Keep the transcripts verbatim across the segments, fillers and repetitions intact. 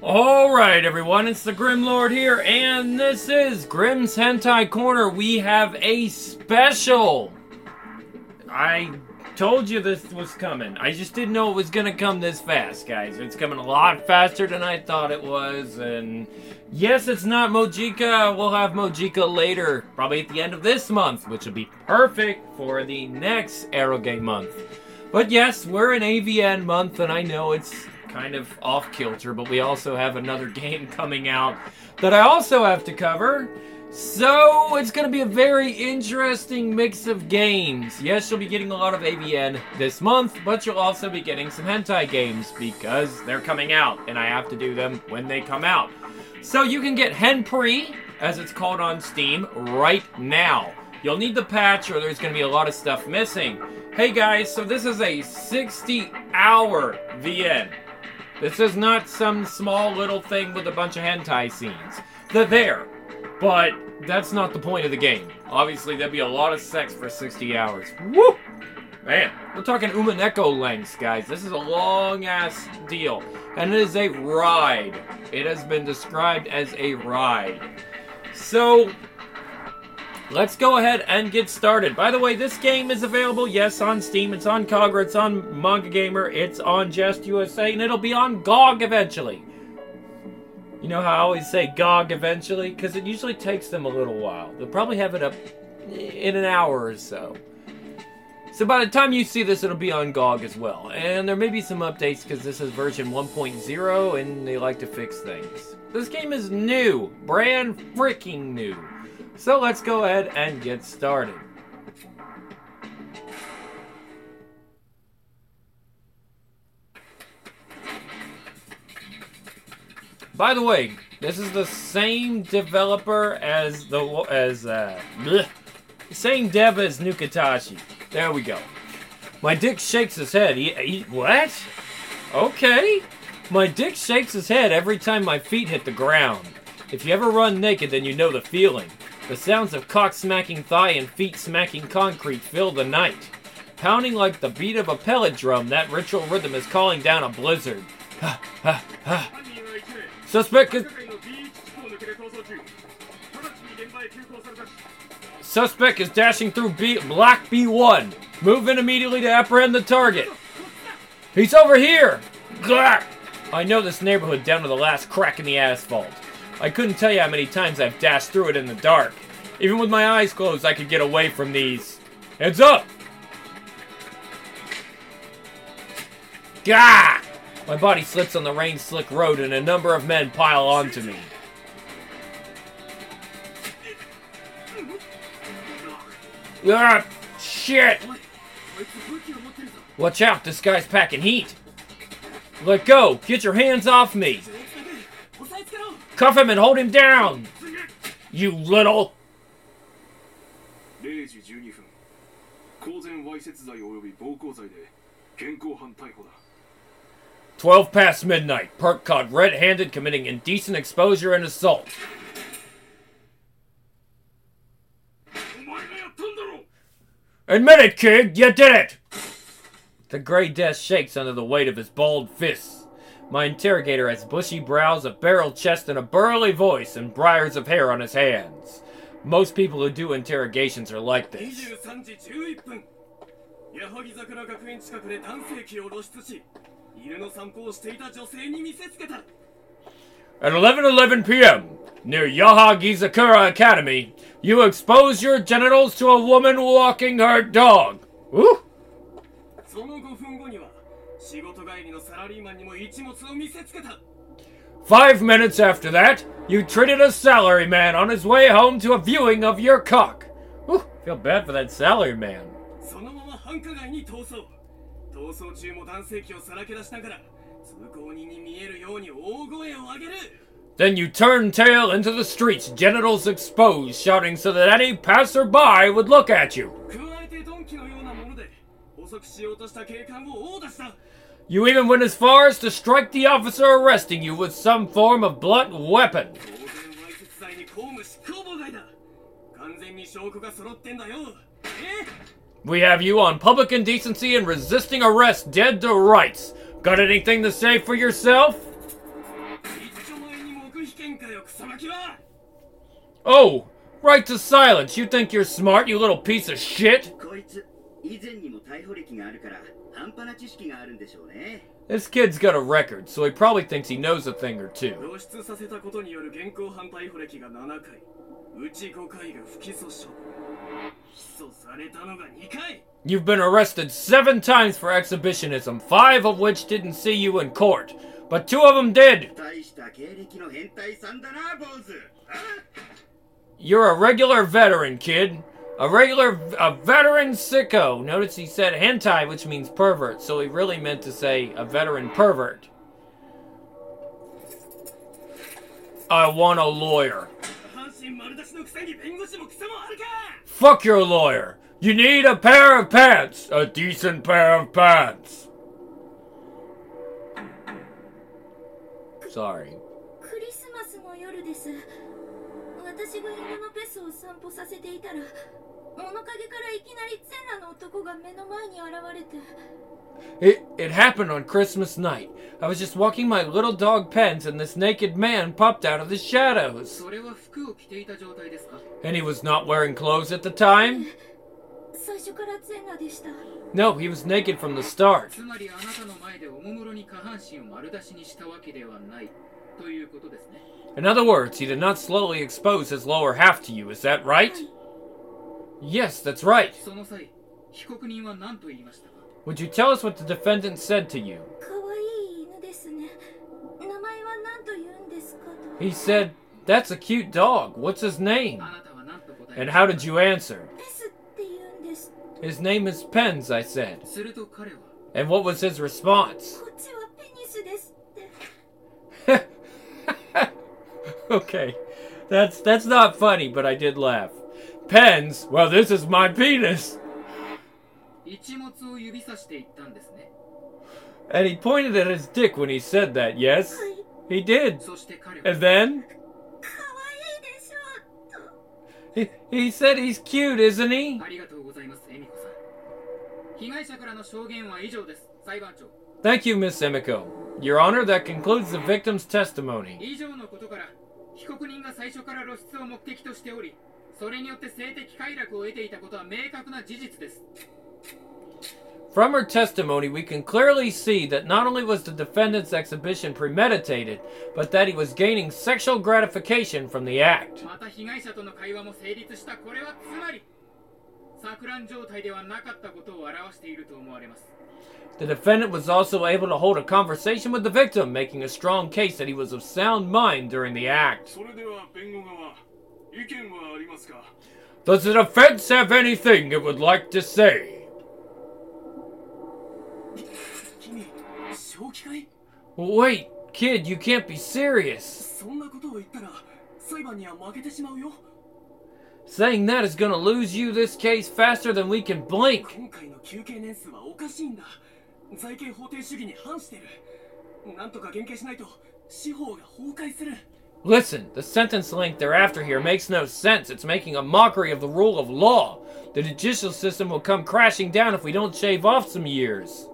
Alright everyone, it's the Grim Lord here, and this is Grim's Hentai Corner. We have a special! I told you this was coming. I just didn't know it was gonna come this fast, guys. It's coming a lot faster than I thought it was, and yes, it's not Mojika. We'll have Mojika later, probably at the end of this month, which will be perfect for the next Arrowgate month. But yes, we're in A V N month, and I know it's kind of off kilter, but we also have another game coming out that I also have to cover. So it's going to be a very interesting mix of games. Yes, you'll be getting a lot of A V N this month, but you'll also be getting some hentai games because they're coming out, and I have to do them when they come out. So you can get Henpri, as it's called on Steam, right now. You'll need the patch or there's going to be a lot of stuff missing. Hey guys, so this is a sixty hour V N. This is not some small little thing with a bunch of hentai scenes. They're there, but that's not the point of the game. Obviously, there'd be a lot of sex for sixty hours. Woo! Man, we're talking Umineko lengths, guys. This is a long-ass deal, and it is a ride. It has been described as a ride. So let's go ahead and get started. By the way, this game is available, yes, on Steam, it's on Kagura, it's on Manga Gamer, it's on Just U S A, and it'll be on G O G eventually. You know how I always say G O G eventually? Because it usually takes them a little while. They'll probably have it up in an hour or so. So by the time you see this, it'll be on G O G as well. And there may be some updates because this is version one point oh, and they like to fix things. This game is new. Brand freaking new. So let's go ahead and get started. By the way, this is the same developer as the as uh, bleh, same dev as Nukatashi. There we go. My dick shakes his head. He, he, what? Okay. My dick shakes his head every time my feet hit the ground. If you ever run naked, then you know the feeling. The sounds of cock-smacking thigh and feet-smacking concrete fill the night. Pounding like the beat of a pellet drum, that ritual rhythm is calling down a blizzard. Ha, ha, ha. Suspect is... Suspect is dashing through B Black B one. Move in immediately to apprehend the target. He's over here! Gah! I know this neighborhood down to the last crack in the asphalt. I couldn't tell you how many times I've dashed through it in the dark. Even with my eyes closed, I could get away from these. Heads up! Gah! My body slips on the rain-slick road and a number of men pile onto me. Ah, shit! Watch out, this guy's packing heat. Let go! Get your hands off me! Cuff him and hold him down! You little... Twelve past midnight. Perk caught red-handed committing indecent exposure and assault. Admit it, kid! You did it! The gray desk shakes under the weight of his bald fists. My interrogator has bushy brows, a barrel chest, and a burly voice, and briars of hair on his hands. Most people who do interrogations are like this. At eleven eleven p m, near Yahagizakura Academy, you expose your genitals to a woman walking her dog. Ooh. Five minutes after that, you treated a salaryman on his way home to a viewing of your cock. Ooh, feel bad for that salaryman. Then you turn tail into the streets, genitals exposed, shouting so that any passerby would look at you. You even went as far as to strike the officer arresting you with some form of blunt weapon. We have you on public indecency and resisting arrest, dead to rights. Got anything to say for yourself? Oh, right to silence. You think you're smart, you little piece of shit? This kid's got a record, so he probably thinks he knows a thing or two. You've been arrested seven times for exhibitionism, five of which didn't see you in court, but two of them did. You're a regular veteran, kid. A regular, a veteran sicko. Notice he said hentai, which means pervert, so he really meant to say a veteran pervert. I want a lawyer. Fuck your lawyer. You need a pair of pants. A decent pair of pants. Sorry. クリスマスの夜です。私が犬のペスを散歩させていたら、物陰からいきなり全裸の男が目の前に現れて。 It, it happened on Christmas night. I was just walking my little dog Pens and this naked man popped out of the shadows. And he was not wearing clothes at the time? No, he was naked from the start. In other words, he did not slowly expose his lower half to you, is that right? Yes, that's right. Would you tell us what the defendant said to you? He said, that's a cute dog. What's his name? And how did you answer? His name is Pens, I said. And what was his response? Okay, that's that's not funny, but I did laugh. Pens? Well, this is my penis. And he pointed at his dick when he said that, yes? He did. And then? He, he said he's cute, isn't he? Thank you, Miss Emiko. Your Honor, that concludes the victim's testimony. From her testimony, we can clearly see that not only was the defendant's exhibition premeditated, but that he was gaining sexual gratification from the act. The defendant was also able to hold a conversation with the victim, making a strong case that he was of sound mind during the act. Does the defense have anything it would like to say? Wait, kid, you can't be serious. Saying that is gonna lose you this case faster than we can blink. Listen, the sentence length thereafter here makes no sense. It's making a mockery of the rule of law. The judicial system will come crashing down if we don't shave off some years.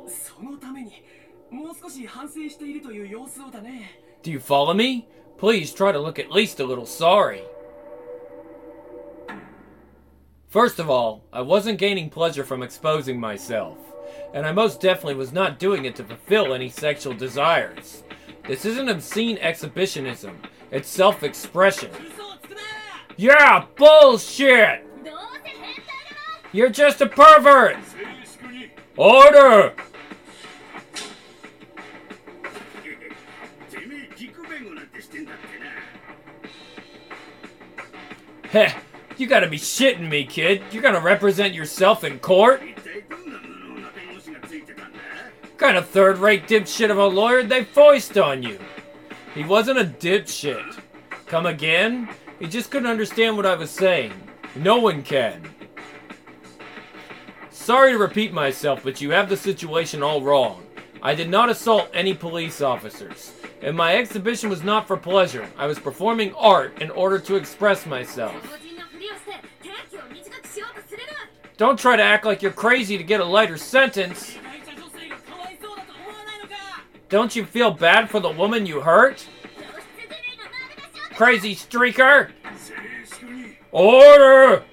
Do you follow me? Please try to look at least a little sorry. First of all, I wasn't gaining pleasure from exposing myself, and I most definitely was not doing it to fulfill any sexual desires. This isn't obscene exhibitionism, it's self-expression. Yeah, bullshit! You're just a pervert! Order! Heh, you gotta be shitting me, kid. You're gonna represent yourself in court? What kind of third-rate dipshit of a lawyer they foist on you? He wasn't a dipshit. Come again? He just couldn't understand what I was saying. No one can. Sorry to repeat myself, but you have the situation all wrong. I did not assault any police officers. And my exhibition was not for pleasure. I was performing art in order to express myself. Don't try to act like you're crazy to get a lighter sentence. Don't you feel bad for the woman you hurt? crazy streaker! Order!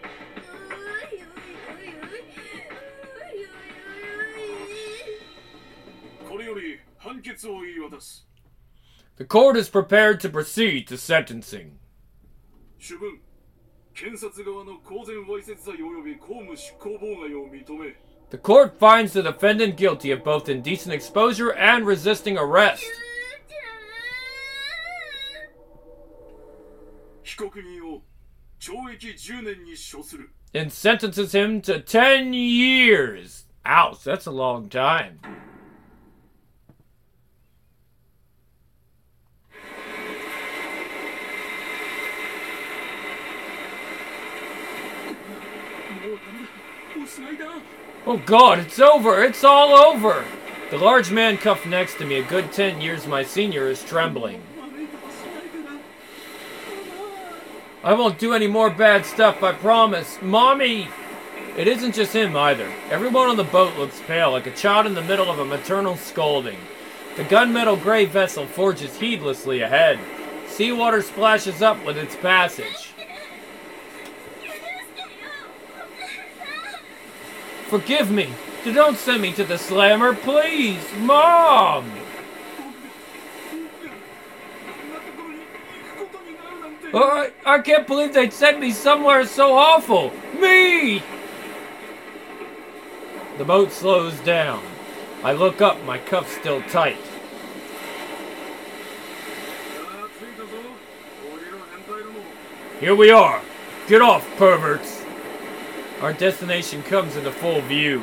The court is prepared to proceed to sentencing. The court finds the defendant guilty of both indecent exposure and resisting arrest. And sentences him to ten years. Ouch, that's a long time. Oh God, it's over! It's all over! The large man cuffed next to me, a good ten years my senior, is trembling. I won't do any more bad stuff, I promise. Mommy! It isn't just him either. Everyone on the boat looks pale, like a child in the middle of a maternal scolding. The gunmetal gray vessel forges heedlessly ahead. Seawater splashes up with its passage. Forgive me. Don't send me to the slammer, please. Mom! Oh, I, I can't believe they'd send me somewhere so awful. Me! The boat slows down. I look up, my cuffs still tight. Here we are. Get off, perverts. Our destination comes into full view.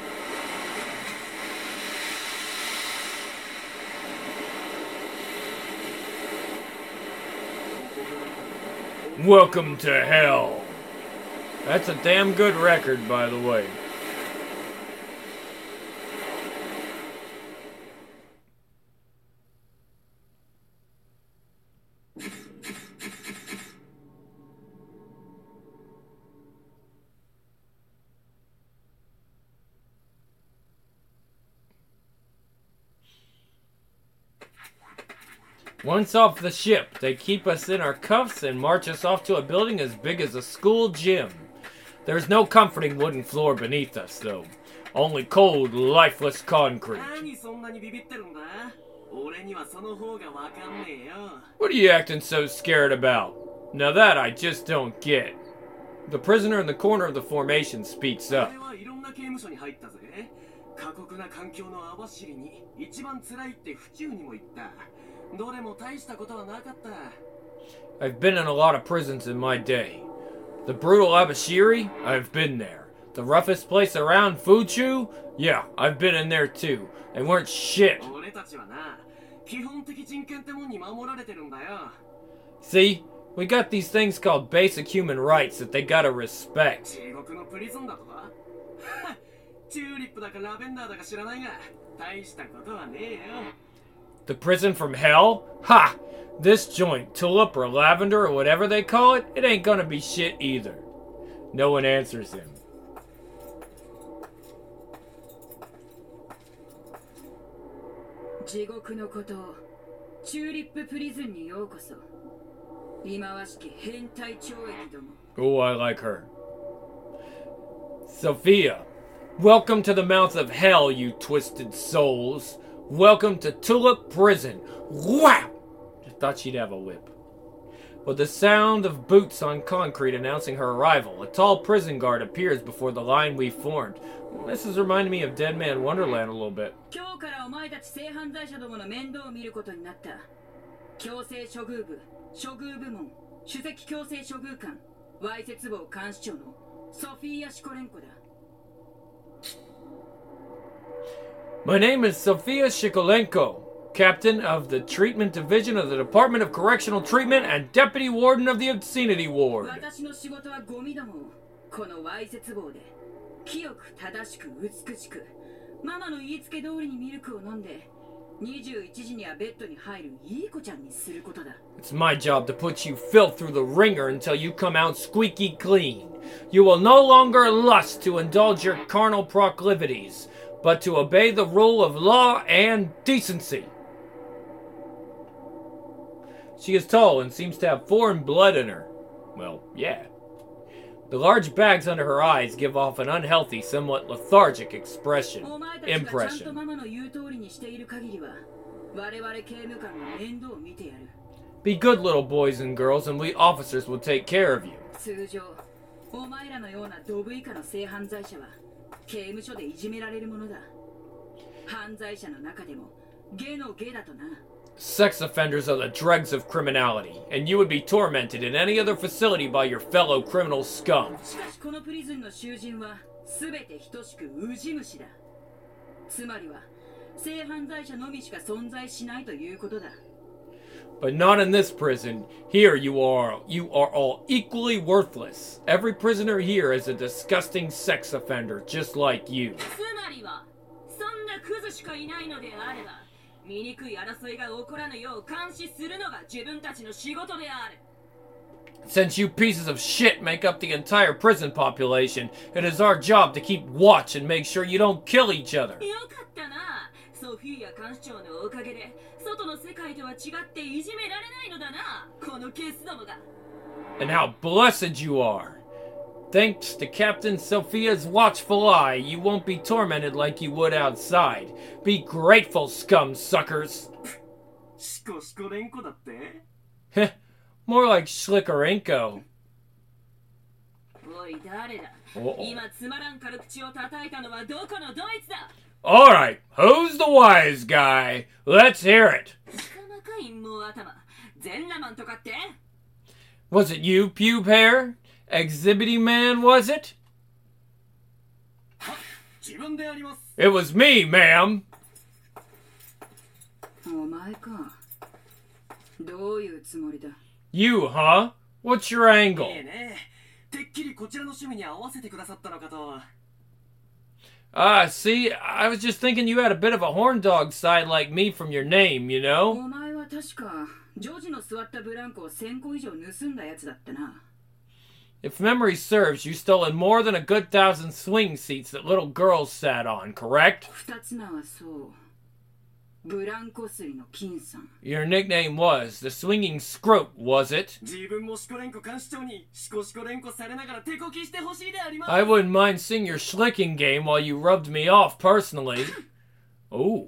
Welcome to hell. That's a damn good record, by the way. Once off the ship, they keep us in our cuffs and march us off to a building as big as a school gym. There's no comforting wooden floor beneath us, though. Only cold, lifeless concrete. What are you acting so scared about? Now that I just don't get. The prisoner in the corner of the formation speaks up. I've been in a lot of prisons in my day. The brutal Abashiri? I've been there. The roughest place around, Fuchu? Yeah, I've been in there too. They weren't shit. See? We got these things called basic human rights that they gotta respect. The prison from hell? Ha! This joint, tulip or lavender or whatever they call it, it ain't gonna be shit either. No one answers him. Oh, I like her. Sophia, welcome to the mouth of hell, you twisted souls. Welcome to Tulip Prison. Wow! I thought she'd have a whip. With the sound of boots on concrete announcing her arrival, a tall prison guard appears before the line we formed. This is reminding me of Dead Man Wonderland a little bit. My name is Sofia Shikolenko, Captain of the Treatment Division of the Department of Correctional Treatment and Deputy Warden of the Obscenity Ward. It's my job to put you filth through the ringer until you come out squeaky clean. You will no longer lust to indulge your carnal proclivities, but to obey the rule of law and decency. She is tall and seems to have foreign blood in her. Well, yeah. The large bags under her eyes give off an unhealthy, somewhat lethargic expression. Impression. Be good little boys and girls, and we officers will take care of you. Sex offenders are the dregs of criminality, and you would be tormented in any other facility by your fellow criminal scum. But not in this prison. Here you are, you are all equally worthless. Every prisoner here is a disgusting sex offender, just like you. Since you pieces of shit make up the entire prison population, it is our job to keep watch and make sure you don't kill each other. And how blessed you are. Thanks to Captain Sophia's watchful eye, you won't be tormented like you would outside. Be grateful, scum suckers. Heh, more like Schlickerenko. Alright, who's the wise guy? Let's hear it. Was it you, pube hair? Exhibiting man, was it? It was me, ma'am. You, huh? What's your angle? Ah, see, I was just thinking you had a bit of a horn dog side like me from your name, you know? If memory serves, you stolen more than a good thousand swing seats that little girls sat on, correct? Your nickname was the Swinging Scrote, was it? I wouldn't mind seeing your schlicking game while you rubbed me off personally. Ooh.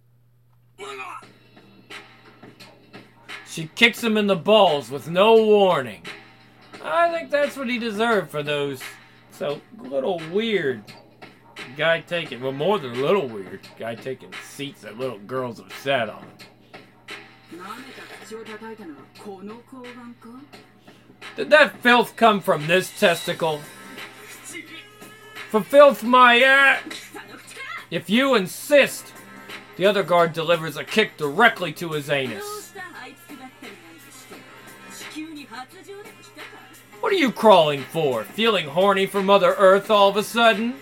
She kicks him in the balls with no warning. I think that's what he deserved for those. So, little weird. Guy taking, well, more than a little weird. Guy taking seats that little girls have sat on. Did that filth come from this testicle? For filth, my ass! If you insist, the other guard delivers a kick directly to his anus. What are you crawling for? Feeling horny for Mother Earth all of a sudden?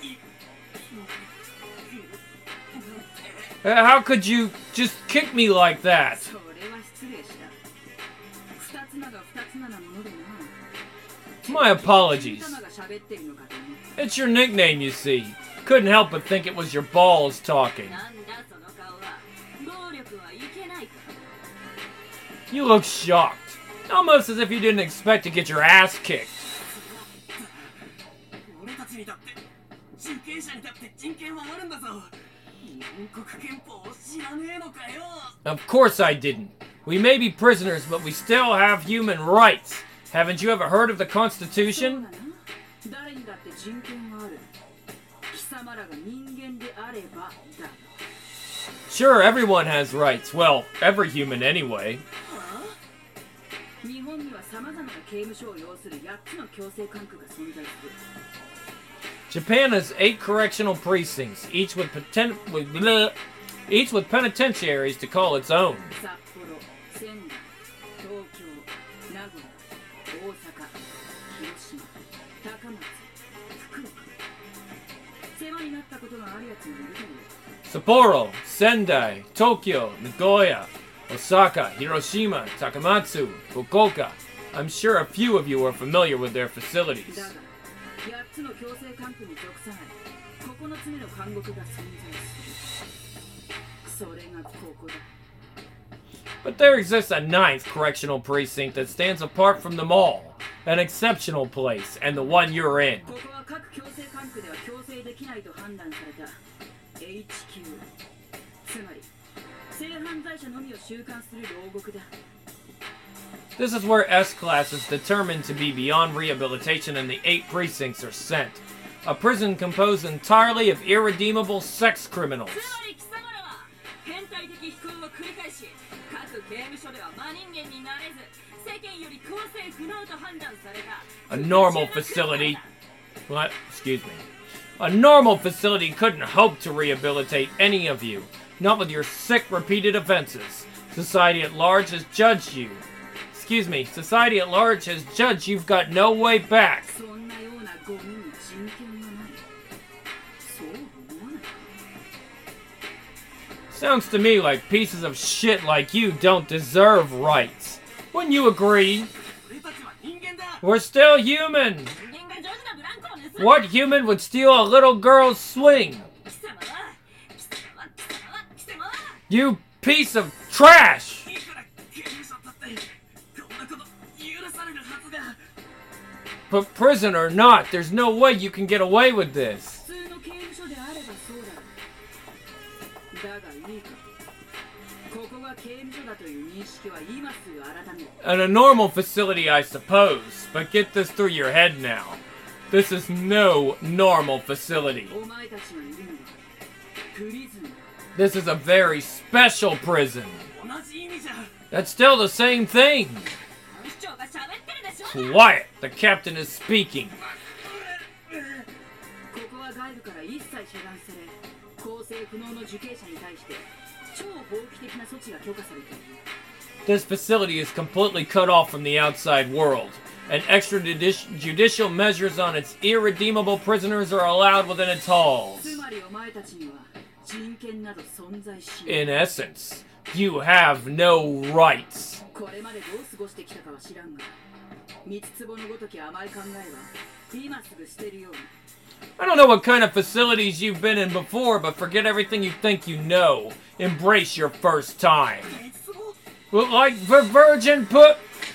Uh, how could you just kick me like that? My apologies. It's your nickname, you see. Couldn't help but think it was your balls talking. You look shocked. Almost as if you didn't expect to get your ass kicked. Of course I didn't. We may be prisoners, but we still have human rights. Haven't you ever heard of the Constitution? Sure, everyone has rights. Well, every human anyway. Japan has eight correctional precincts, each with, poten with bleh, each with penitentiaries to call its own. Sapporo, Sendai, Tokyo, Nagoya, Osaka, Hiroshima, Takamatsu, Fukuoka. I'm sure a few of you are familiar with their facilities. But there exists a ninth correctional precinct that stands apart from them all. An exceptional place, and the one you're in. This is where S-Class is determined to be beyond rehabilitation and the eight precincts are sent. A prison composed entirely of irredeemable sex criminals. A normal facility... What? Excuse me. A normal facility couldn't hope to rehabilitate any of you. Not with your sick, repeated offenses. Society at large has judged you. Excuse me. Society at large has judged you've got no way back. Sounds to me like pieces of shit like you don't deserve rights. Wouldn't you agree? We're still human. What human would steal a little girl's swing? You piece of trash! But prison or not, there's no way you can get away with this. In a normal facility, I suppose, but get this through your head now. This is no normal facility. This is a very special prison. That's still the same thing. Quiet, the captain is speaking. This facility is completely cut off from the outside world, and extrajudicial measures on its irredeemable prisoners are allowed within its halls. In essence, you have no rights. I don't know what kind of facilities you've been in before, but forget everything you think you know. Embrace your first time. Like the virgin put...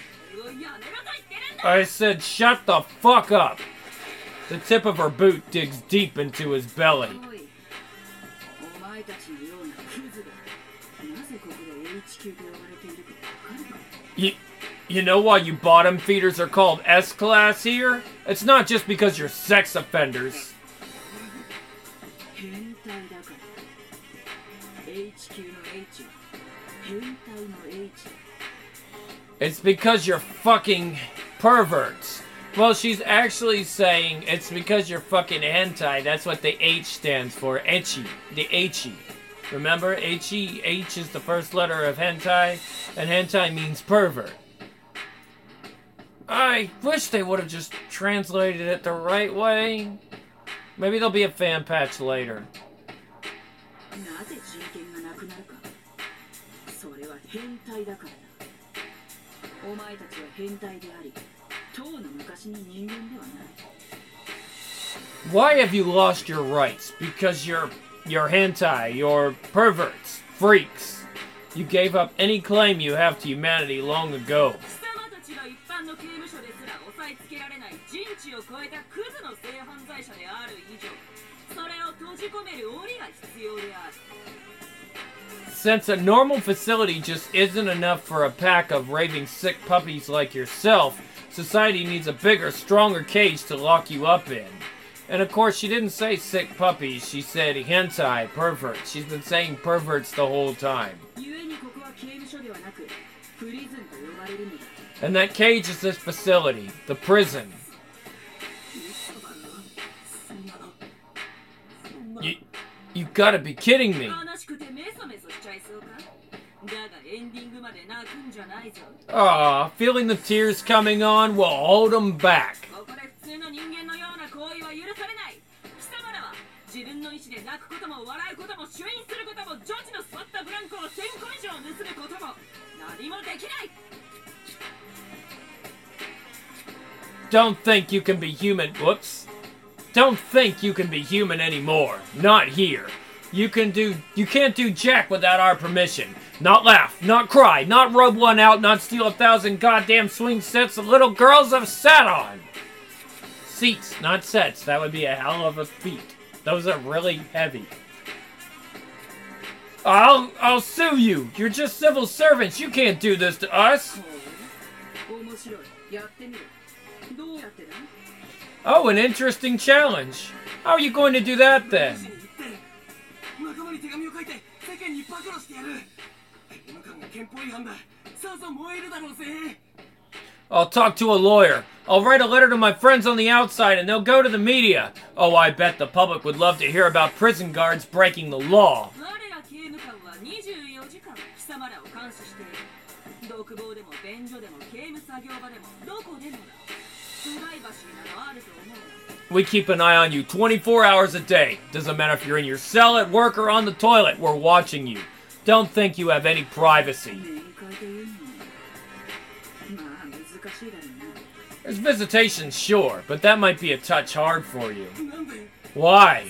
I said shut the fuck up. The tip of her boot digs deep into his belly. You, you know why you bottom feeders are called S-Class here? It's not just because you're sex offenders. It's because you're fucking perverts. Well, she's actually saying it's because you're fucking hentai. That's what the H stands for. Ecchi. The H-y. Remember? H-y? H is the first letter of hentai, and hentai means pervert. I wish they would have just translated it the right way. Maybe there'll be a fan patch later. Why have you lost your rights? Because you're you're hentai, you're perverts, freaks. You gave up any claim you have to humanity long ago. Since a normal facility just isn't enough for a pack of raving sick puppies like yourself, society needs a bigger, stronger cage to lock you up in. And of course, she didn't say sick puppies, she said hentai, perverts. She's been saying perverts the whole time. And that cage is this facility, the prison. You, you gotta be kidding me. Aw, feeling the tears coming on will hold them back. Don't think you can be human. Whoops. Don't think you can be human anymore. Not here. You can do. You can't do jack without our permission. Not laugh, not cry, not rub one out, not steal a thousand goddamn swing sets the little girls have sat on. Seats, not sets. That would be a hell of a feat. Those are really heavy. I'll, I'll sue you. You're just civil servants. You can't do this to us. Oh, an interesting challenge. How are you going to do that then? I'll talk to a lawyer. I'll write a letter to my friends on the outside and they'll go to the media. Oh, I bet the public would love to hear about prison guards breaking the law. We keep an eye on you twenty-four hours a day. Doesn't matter if you're in your cell, at work, or on the toilet. We're watching you. Don't think you have any privacy. There's visitation, sure, but that might be a touch hard for you. Why?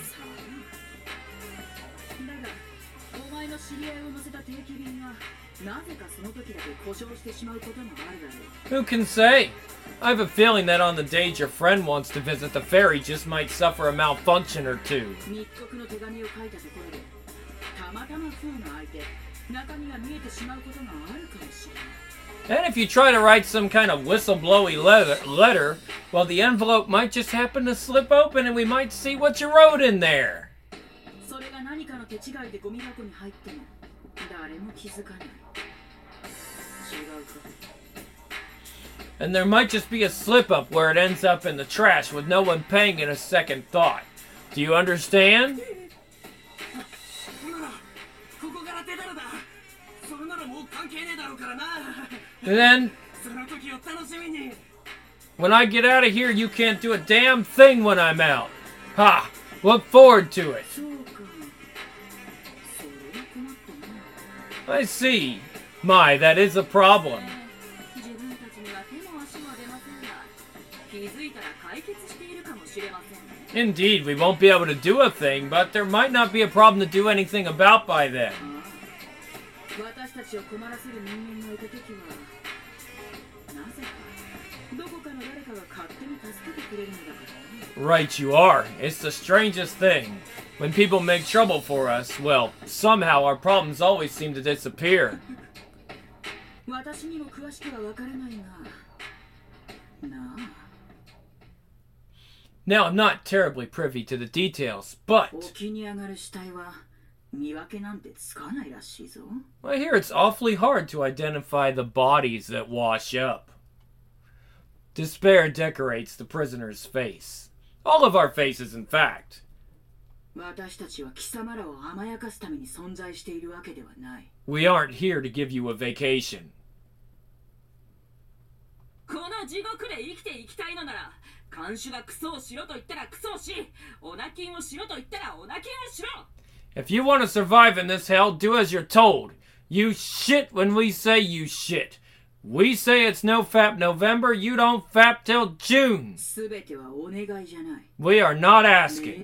Who can say? I have a feeling that on the days your friend wants to visit, the ferry just might suffer a malfunction or two. And if you try to write some kind of whistleblowy letter, letter, well, the envelope might just happen to slip open and we might see what you wrote in there. And there might just be a slip-up where it ends up in the trash with no one paying it a second thought. Do you understand? Then, when I get out of here, you can't do a damn thing when I'm out. Ha! Look forward to it. I see. My, that is a problem. Indeed, we won't be able to do a thing, but there might not be a problem to do anything about by then. Right you are. It's the strangest thing. When people make trouble for us, well, somehow our problems always seem to disappear. Now, I'm not terribly privy to the details, but I hear it's awfully hard to identify the bodies that wash up. Despair decorates the prisoner's face. All of our faces, in fact. We aren't here to give you a vacation. If you want to survive in this hell, do as you're told. You shit when we say you shit. We say it's no fap November, you don't fap till June. We are not asking.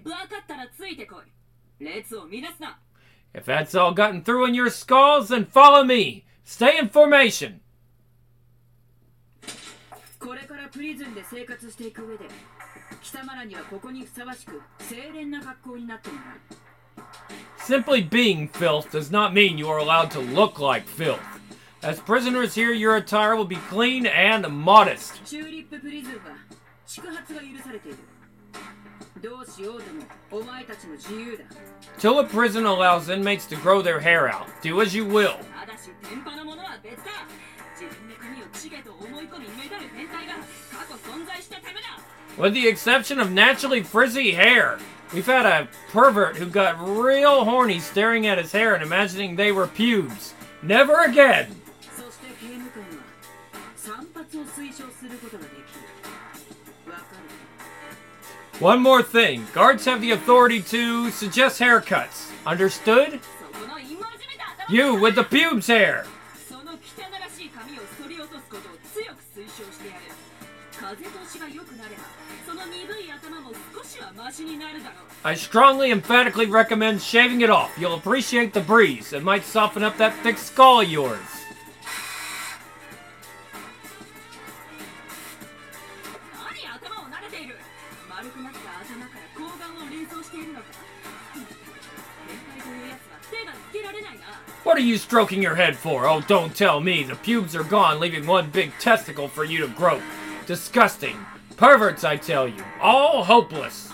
If that's all gotten through in your skulls, then follow me. Stay in formation. Simply being filth does not mean you are allowed to look like filth. As prisoners here, your attire will be clean and modest. Till a prison allows inmates to grow their hair out. Do as you will. With the exception of naturally frizzy hair. We've had a pervert who got real horny staring at his hair and imagining they were pubes. Never again! One more thing. Guards have the authority to suggest haircuts. Understood? You with the pubes hair! I strongly, emphatically recommend shaving it off. You'll appreciate the breeze. It might soften up that thick skull of yours. What are you stroking your head for? Oh, don't tell me. The pubes are gone, leaving one big testicle for you to grope. Disgusting. Perverts, I tell you. All hopeless.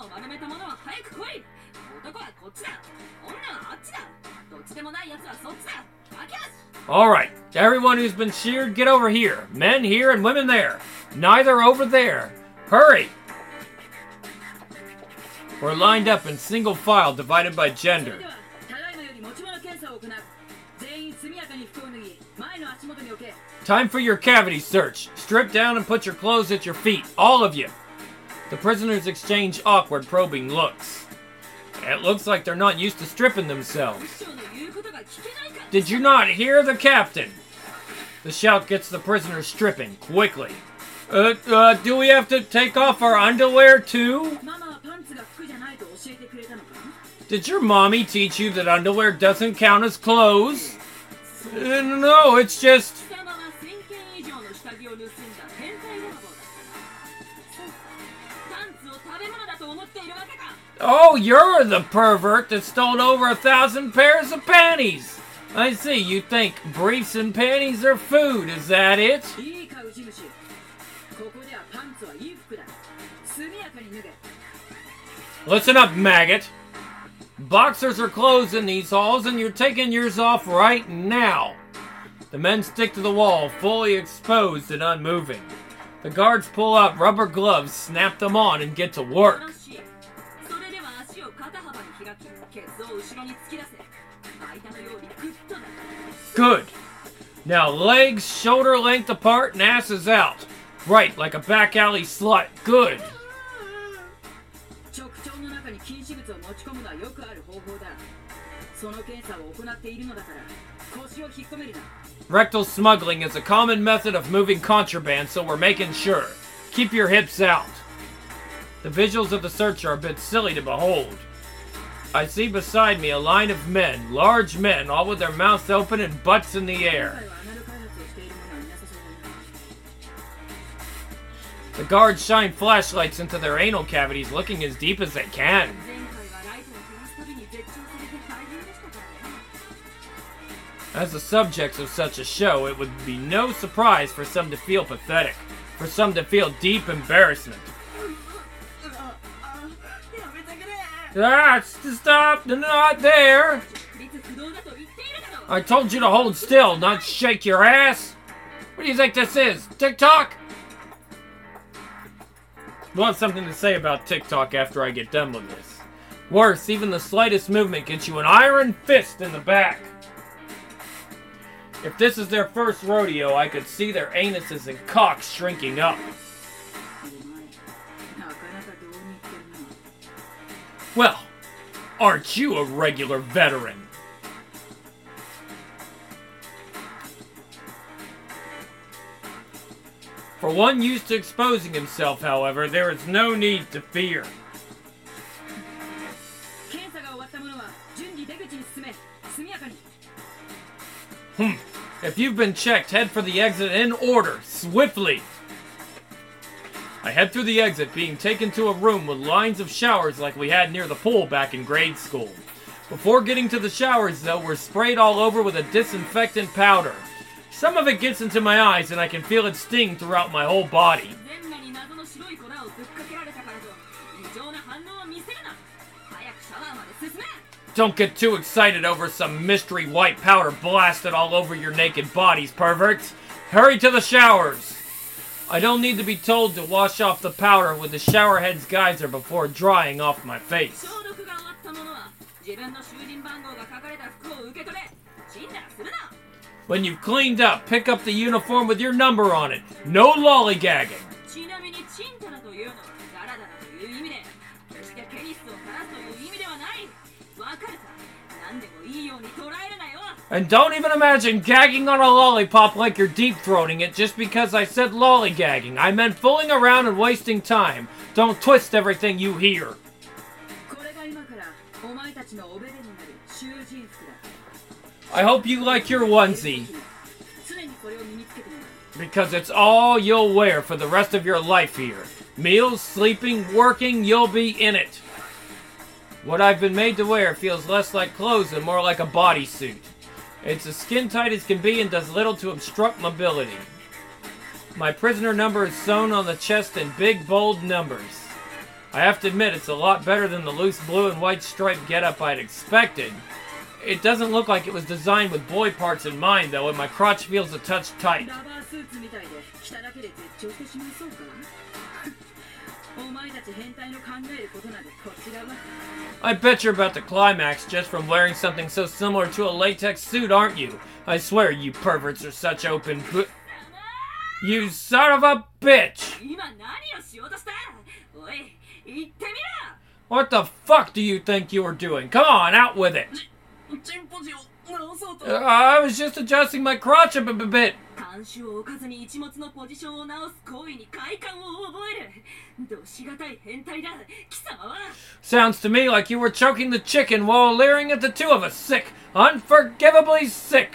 Alright, everyone who's been sheared, get over here. Men here and women there. Neither over there. Hurry! We're lined up in single file, divided by gender. Time for your cavity search. Strip down and put your clothes at your feet. All of you. The prisoners exchange awkward, probing looks. It looks like they're not used to stripping themselves. Did you not hear the captain? The shout gets the prisoners stripping, quickly. Uh, uh, do we have to take off our underwear too? Did your mommy teach you that underwear doesn't count as clothes? Uh, no, it's just... Oh, you're the pervert that stole over a thousand pairs of panties. I see, you think briefs and panties are food, is that it? Listen up, maggot. Boxers are closed in these halls, and you're taking yours off right now. The men stick to the wall, fully exposed and unmoving. The guards pull out rubber gloves, snap them on, and get to work. Good. Now legs shoulder length apart and asses out. Right, like a back alley slut. Good. Rectal smuggling is a common method of moving contraband, so we're making sure. Keep your hips out. The visuals of the search are a bit silly to behold. I see beside me a line of men, large men, all with their mouths open and butts in the air. The guards shine flashlights into their anal cavities, looking as deep as they can. As the subjects of such a show, it would be no surprise for some to feel pathetic, for some to feel deep embarrassment. Ah, stop! Not there! I told you to hold still, not shake your ass! What do you think this is? TikTok? We'll have something to say about TikTok after I get done with this. Worse, even the slightest movement gets you an iron fist in the back. If this is their first rodeo, I could see their anuses and cocks shrinking up. Well, aren't you a regular veteran? For one used to exposing himself, however, there is no need to fear. Hmm. If you've been checked, head for the exit in order, swiftly. I head through the exit, being taken to a room with lines of showers like we had near the pool back in grade school. Before getting to the showers, though, we're sprayed all over with a disinfectant powder. Some of it gets into my eyes, and I can feel it sting throughout my whole body. Don't get too excited over some mystery white powder blasted all over your naked bodies, perverts. Hurry to the showers. I don't need to be told to wash off the powder with the showerhead's geyser before drying off my face. When you've cleaned up, pick up the uniform with your number on it. No lollygagging. And don't even imagine gagging on a lollipop like you're deep-throating it just because I said lollygagging. I meant fooling around and wasting time. Don't twist everything you hear. I hope you like your onesie. Because it's all you'll wear for the rest of your life here. Meals, sleeping, working, you'll be in it. What I've been made to wear feels less like clothes and more like a bodysuit. It's as skin tight as can be and does little to obstruct mobility. My prisoner number is sewn on the chest in big, bold numbers. I have to admit, it's a lot better than the loose blue and white striped getup I'd expected. It doesn't look like it was designed with boy parts in mind, though, and my crotch feels a touch tight. I bet you're about to climax just from wearing something so similar to a latex suit, aren't you? I swear you perverts are such open b- You son of a bitch! What the fuck do you think you were doing? Come on, out with it! Uh, I was just adjusting my crotch a b- b- bit. Sounds to me like you were choking the chicken while leering at the two of us. Sick. Unforgivably sick.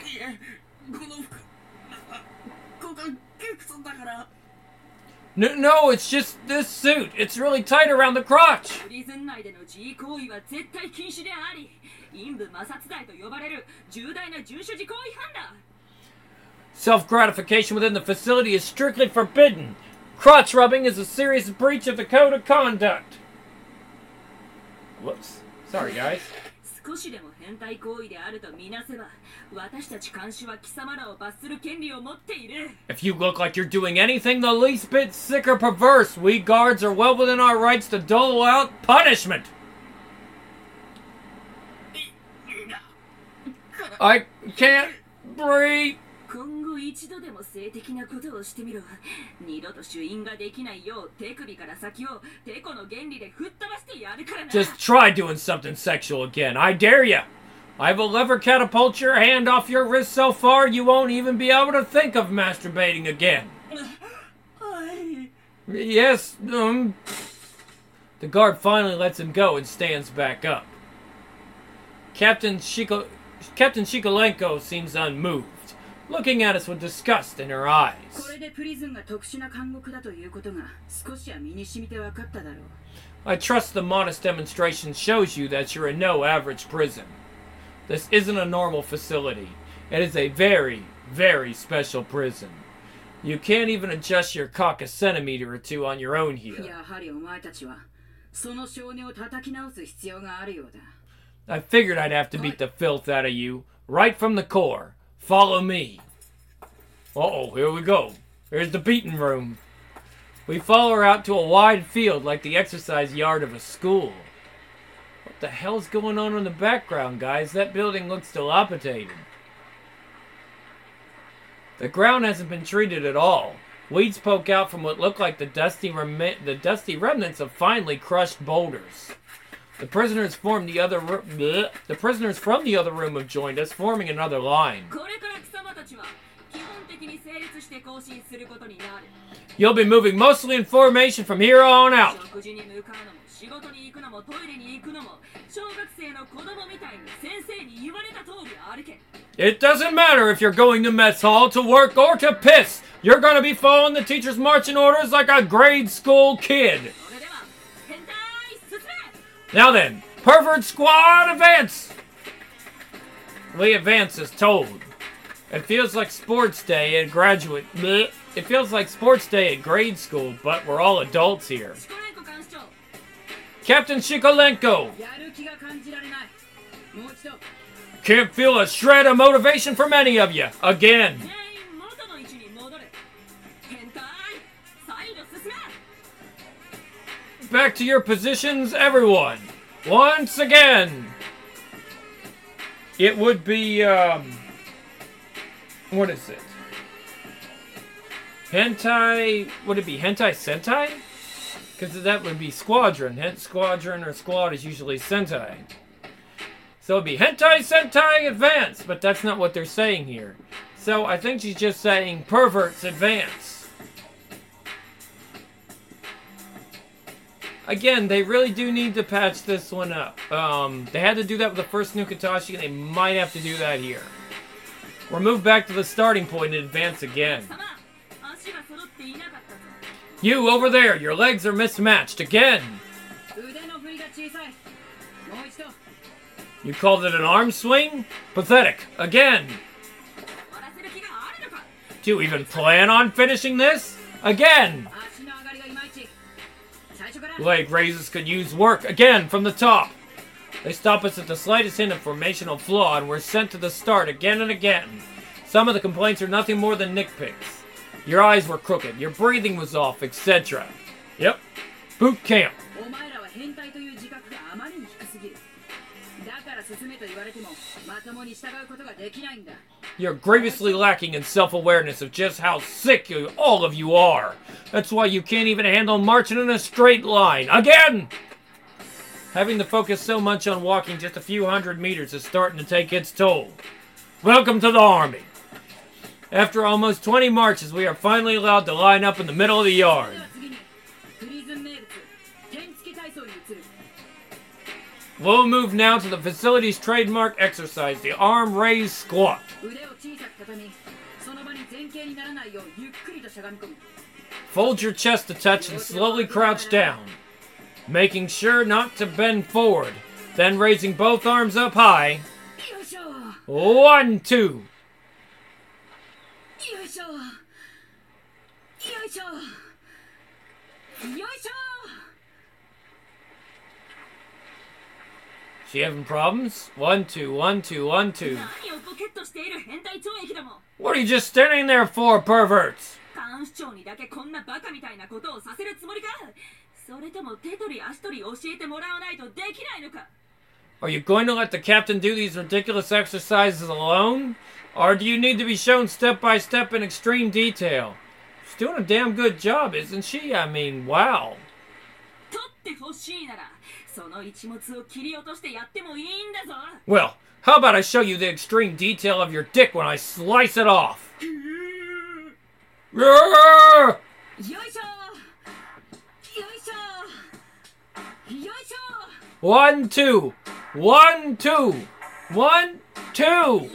No, no, it's just this suit. It's really tight around the crotch. Self-gratification within the facility is strictly forbidden. Crotch rubbing is a serious breach of the code of conduct. Whoops. Sorry, guys. If you look like you're doing anything the least bit sick or perverse, we guards are well within our rights to dole out punishment. I can't breathe. Just try doing something sexual again. I dare you. I will lever catapult your hand off your wrist so far you won't even be able to think of masturbating again. Yes, um... The guard finally lets him go and stands back up. Captain Shiko... Captain Shikolenko seems unmoved, looking at us with disgust in her eyes. I trust the modest demonstration shows you that you're in no average prison. This isn't a normal facility. It is a very, very special prison. You can't even adjust your cock a centimeter or two on your own here. I figured I'd have to beat the filth out of you, right from the core. Follow me. Uh-oh, here we go. Here's the beating room. We follow her out to a wide field like the exercise yard of a school. What the hell's going on in the background, guys? That building looks dilapidated. The ground hasn't been treated at all. Weeds poke out from what look like the dusty, rem- the dusty remnants of finely crushed boulders. The prisoners from the other ro- bleh. The prisoners from the other room have joined us, forming another line. You'll be moving mostly in formation from here on out. It doesn't matter if you're going to mess hall, to work, or to piss. You're going to be following the teacher's marching orders like a grade school kid. Now then, pervert squad, advance! We advance as told. It feels like sports day at graduate... Bleh. It feels like sports day at grade school, but we're all adults here. Captain Shikolenko! Can't feel a shred of motivation from any of you. Again. Back to your positions, everyone. Once again. It would be, um... what is it? Hentai... Would it be Hentai Sentai? Because that would be Squadron. Hence, Squadron or Squad is usually Sentai. So it'd be Hentai Sentai Advance, but that's not what they're saying here. So I think she's just saying Perverts Advance. Again, they really do need to patch this one up. Um, they had to do that with the first Nukatashi, and they might have to do that here. We're moved back to the starting point and advance again. You over there, your legs are mismatched again. You called it an arm swing? Pathetic. Again. Do you even plan on finishing this? Again. Leg raises could use work. Again, from the top. They stop us at the slightest hint of formational flaw, and we're sent to the start again and again. Some of the complaints are nothing more than nitpicks. Your eyes were crooked, your breathing was off, et cetera. Yep. Boot camp. You're grievously lacking in self-awareness of just how sick you, all of you are. That's why you can't even handle marching in a straight line. Again! Having to focus so much on walking just a few hundred meters is starting to take its toll. Welcome to the army. After almost twenty marches, we are finally allowed to line up in the middle of the yard. We'll move now to the facility's trademark exercise, the arm raise squat. Fold your chest a touch and slowly crouch down, making sure not to bend forward, then raising both arms up high. One, two. She having problems? One, two, one, two, one, two. What are you just standing there for, perverts? Are you going to let the captain do these ridiculous exercises alone? Or do you need to be shown step by step in extreme detail? She's doing a damn good job, isn't she? I mean, wow. Well, how about I show you the extreme detail of your dick when I slice it off? One, two. One, two. One, two.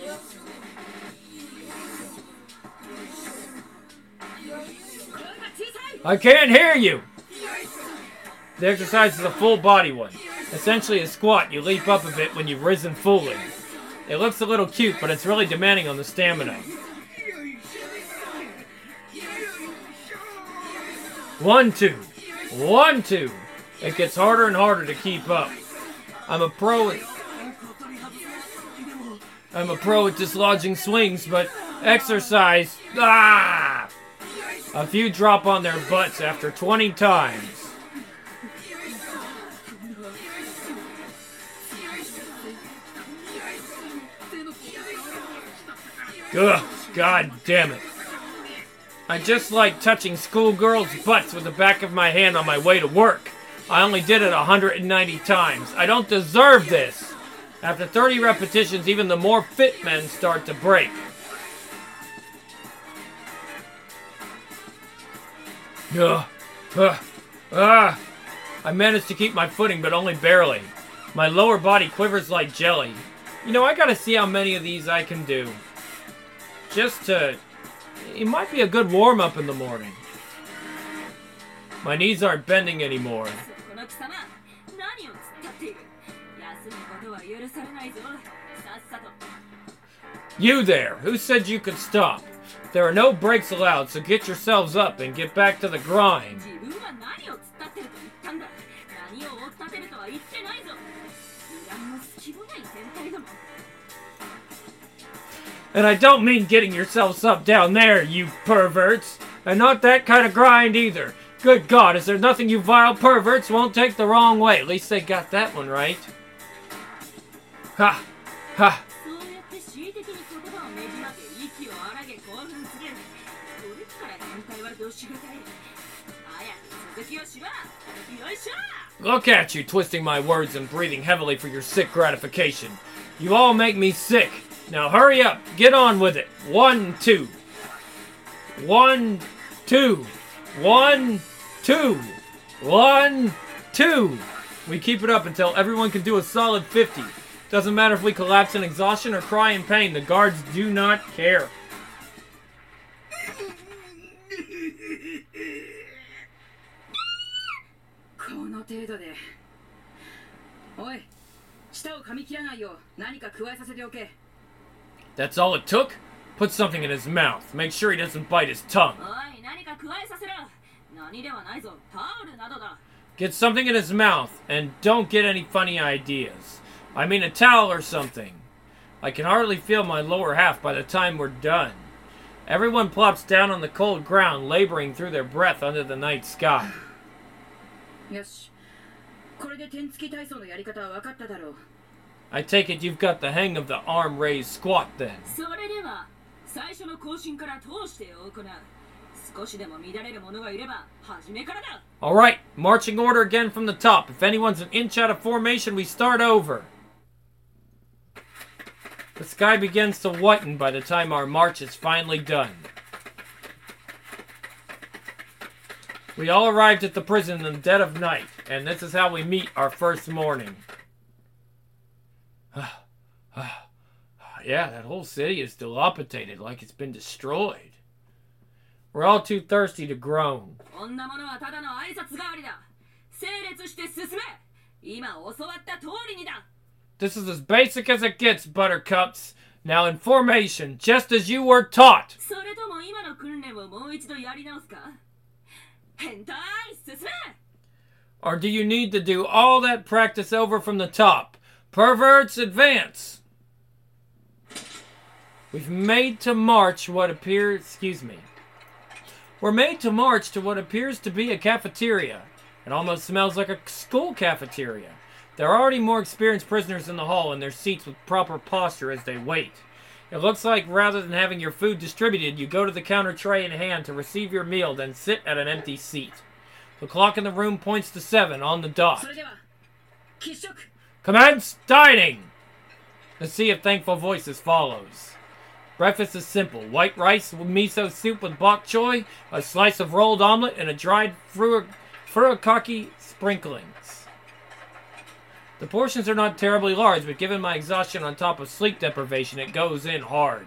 I can't hear you. The exercise is a full body one. Essentially a squat. You leap up a bit when you've risen fully. It looks a little cute, but it's really demanding on the stamina. One, two. One, two. It gets harder and harder to keep up. I'm a pro at... I'm a pro at dislodging swings, but exercise... Ah! A few drop on their butts after twenty times. Ugh, god damn it. I just like touching schoolgirls' butts with the back of my hand on my way to work. I only did it one hundred ninety times. I don't deserve this. After thirty repetitions, even the more fit men start to break. Ugh. Ugh. Ah. I managed to keep my footing, but only barely. My lower body quivers like jelly. You know, I gotta see how many of these I can do. Just to... It might be a good warm-up in the morning. My knees aren't bending anymore. You there! Who said you could stop? There are no breaks allowed, so get yourselves up and get back to the grind. And I don't mean getting yourselves up down there, you perverts. And not that kind of grind either. Good God, is there nothing you vile perverts won't take the wrong way? At least they got that one right. Ha! Ha! Look at you, twisting my words and breathing heavily for your sick gratification. You all make me sick. Now hurry up. Get on with it. One, two. One, two. One, two. One, two. We keep it up until everyone can do a solid fifty. Doesn't matter if we collapse in exhaustion or cry in pain. The guards do not care. この程度で。おい、舌を噛み切らないよう何か加えさせておけ。 That's all it took? Put something in his mouth. Make sure he doesn't bite his tongue. おい、何か加えさせろ。何ではないぞ。タオルなどだ。 Get something in his mouth, and don't get any funny ideas. I mean a towel or something. I can hardly feel my lower half by the time we're done. Everyone plops down on the cold ground, laboring through their breath under the night sky. よし。これで天付き体操のやり方は分かっただろう。 I take it you've got the hang of the arm raised squat then. それでは最初の行進から通して行う。少しでも乱れる者がいれば初めからだ。 Alright, marching order again from the top. If anyone's an inch out of formation, we start over. The sky begins to whiten by the time our march is finally done. We all arrived at the prison in the dead of night, and this is how we meet our first morning. Yeah, that whole city is dilapidated like it's been destroyed. We're all too thirsty to groan. This is as basic as it gets, Buttercups. Now in formation, just as you were taught. Or do you need to do all that practice over from the top? Perverts, advance! We've made to march what appears... Excuse me. We're made to march to what appears to be a cafeteria. It almost smells like a school cafeteria. There are already more experienced prisoners in the hall in their seats with proper posture as they wait. It looks like rather than having your food distributed, you go to the counter tray in hand to receive your meal, then sit at an empty seat. The clock in the room points to seven on the dot. Commence dining! The sea of thankful voices follows. Breakfast is simple. White rice with miso soup with bok choy, a slice of rolled omelet, and a dried furu furikake sprinklings. The portions are not terribly large, but given my exhaustion on top of sleep deprivation, it goes in hard.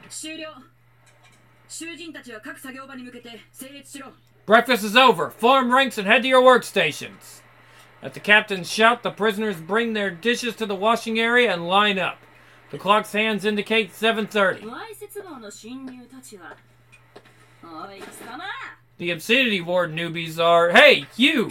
Breakfast is over. Form ranks and head to your workstations. At the captain's shout, the prisoners bring their dishes to the washing area and line up. The clock's hands indicate seven thirty. The obscenity ward newbies are... Hey, you!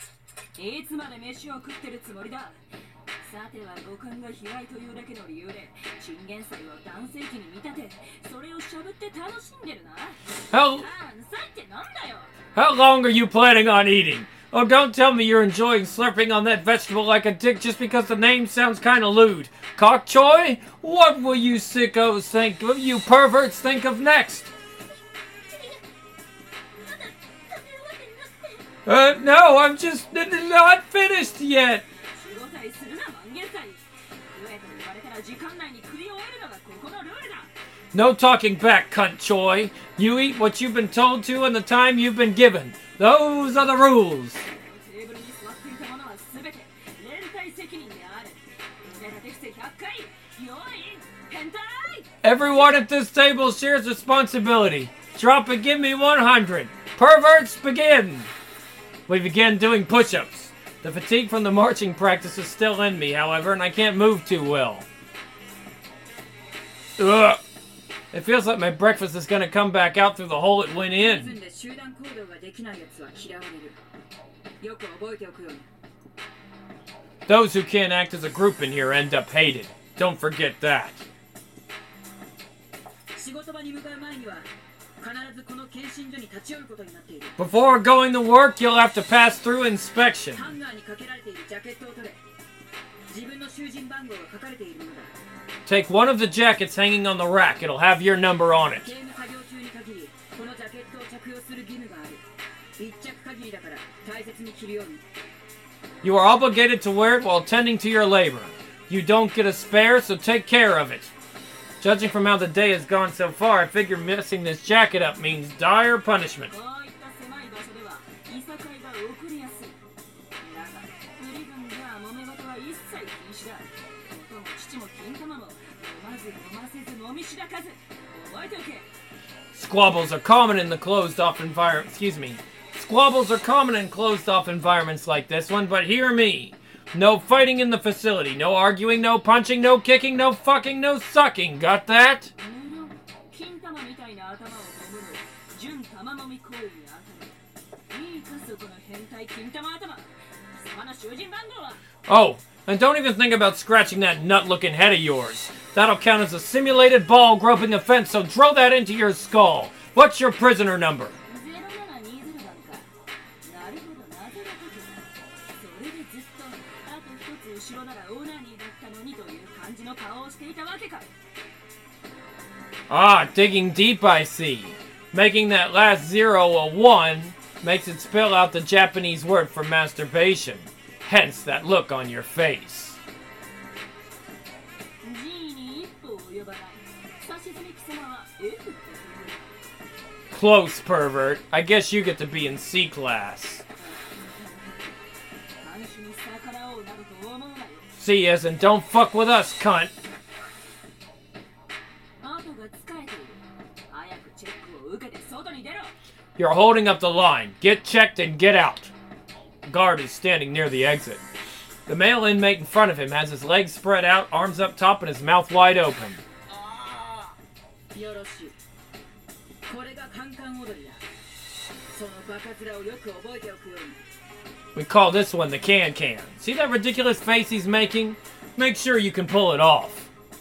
How... How long are you planning on eating? Oh, don't tell me you're enjoying slurping on that vegetable like a dick just because the name sounds kind of lewd. Cock choy? What will you sickos think, what will you perverts think of next? Uh, no, I'm just not finished yet. No talking back, cunt Choi. You eat what you've been told to and the time you've been given. Those are the rules. Everyone at this table shares responsibility. Drop and give me one hundred. Perverts, begin. We begin doing push-ups. The fatigue from the marching practice is still in me, however, and I can't move too well. Ugh. It feels like my breakfast is going to come back out through the hole it went in. Those who can't act as a group in here end up hated. Don't forget that. Before going to work, you'll have to pass through inspection. Take one of the jackets hanging on the rack. It'll have your number on it. You are obligated to wear it while tending to your labor. You don't get a spare, so take care of it. Judging from how the day has gone so far, I figure messing this jacket up means dire punishment. こういった狭い場所ではいさかいが起こりやすい。だがプリズンでは揉め事は一切禁止だ。夫も父も金玉も飲まず飲ませず飲みしらかず。覚えておけ。 Squabbles are common in the closed-off environment. Excuse me. Squabbles are common in closed-off environments like this one, but hear me. No fighting in the facility. No arguing, no punching, no kicking, no fucking, no sucking. Got that? 無論金玉みたいな頭をごむる純玉もみ行為に当たる。いいかそこの変態金玉頭。貴様の囚人番号は Oh, and don't even think about scratching that nut-looking head of yours. That'll count as a simulated ball groping offense, so drill that into your skull. What's your prisoner number? ゼロななにゼロ番か。なるほどなぜだかけど。それでずっとあと一つ後ろならオナニーだったのにという感じの顔をしていたわけか。 Ah, digging deep, I see. Making that last zero a one makes it spell out the Japanese word for masturbation. Hence that look on your face. G に一歩及ばない。差し詰め貴様は F って言う。 Close, pervert. I guess you get to be in C class. 看守に逆らおうなどと思うなよ。 C as in don't fuck with us, cunt. 後が疲れている。早くチェックを受けて外に出ろ。 You're holding up the line. Get checked and get out. The guard is standing near the exit. The male inmate in front of him has his legs spread out, arms up top, and his mouth wide open. よろしい。これがカンカン踊りだ。そのバカ面をよく覚えておくように。 We call this one the can-can. See that ridiculous face he's making? Make sure you can pull it off.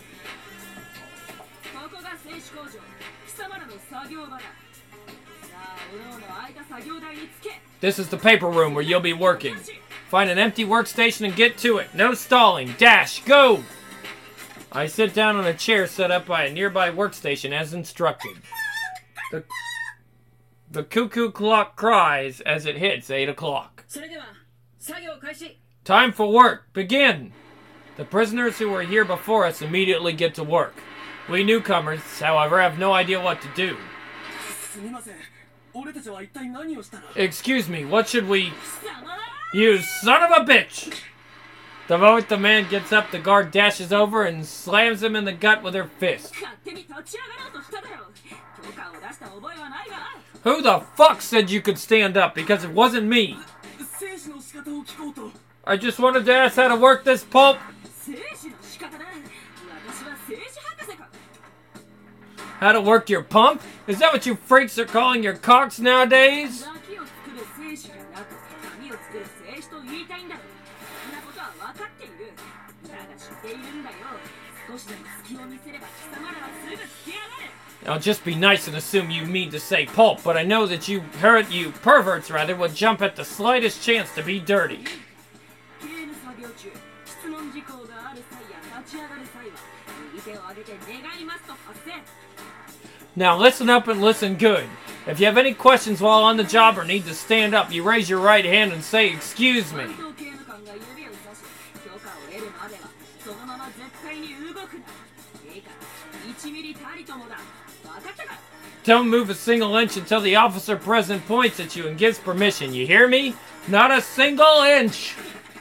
ここが製紙工場。貴様らの作業場だ。さあ、おのおの空いた作業台につけ。 This is the paper room where you'll be working. Find an empty workstation and get to it. No stalling. Dash. Go! I sit down on a chair set up by a nearby workstation as instructed. The, the cuckoo clock cries as it hits eight o'clock. それでは作業開始。 Time for work. Begin. The prisoners who were here before us immediately get to work. We newcomers, however, have no idea what to do. すみません。俺たちは一体何をしたら。 Excuse me, what should we... 貴様は You son of a bitch! The moment the man gets up, the guard dashes over and slams him in the gut with her fist. 勝手に立ち上がろうとしただろう。許可を出した覚えはないが。 Who the fuck said you could stand up? Because it wasn't me. 生死の仕方を聞こうと。 I just wanted to ask how to work this pulp. 生死の仕方だ。私は生死博士か。 How to work your pump? Is that what you freaks are calling your cocks nowadays? 泣きを作る生死じゃなく、髪を作る生死と言いたいんだろう。そんなことは分かっている。だが知っているんだよ。少しでも隙を見せれば貴様らはすぐ突き上がる。 I'll just be nice and assume you mean to say pulp, but I know that you heard you perverts rather would jump at the slightest chance to be dirty. 刑務作業中、質問事項がある際や立ち上がる際は、右手を上げて願いますと発声。 Now listen up and listen good. If you have any questions while on the job or need to stand up, you raise your right hand and say, "Excuse me." 担当刑務官が指を差し、許可を得るまでは、そのまま絶対に動くな。いいか、いちミリたりともだ。分かったか？ Don't move a single inch until the officer present points at you and gives permission. You hear me? Not a single inch.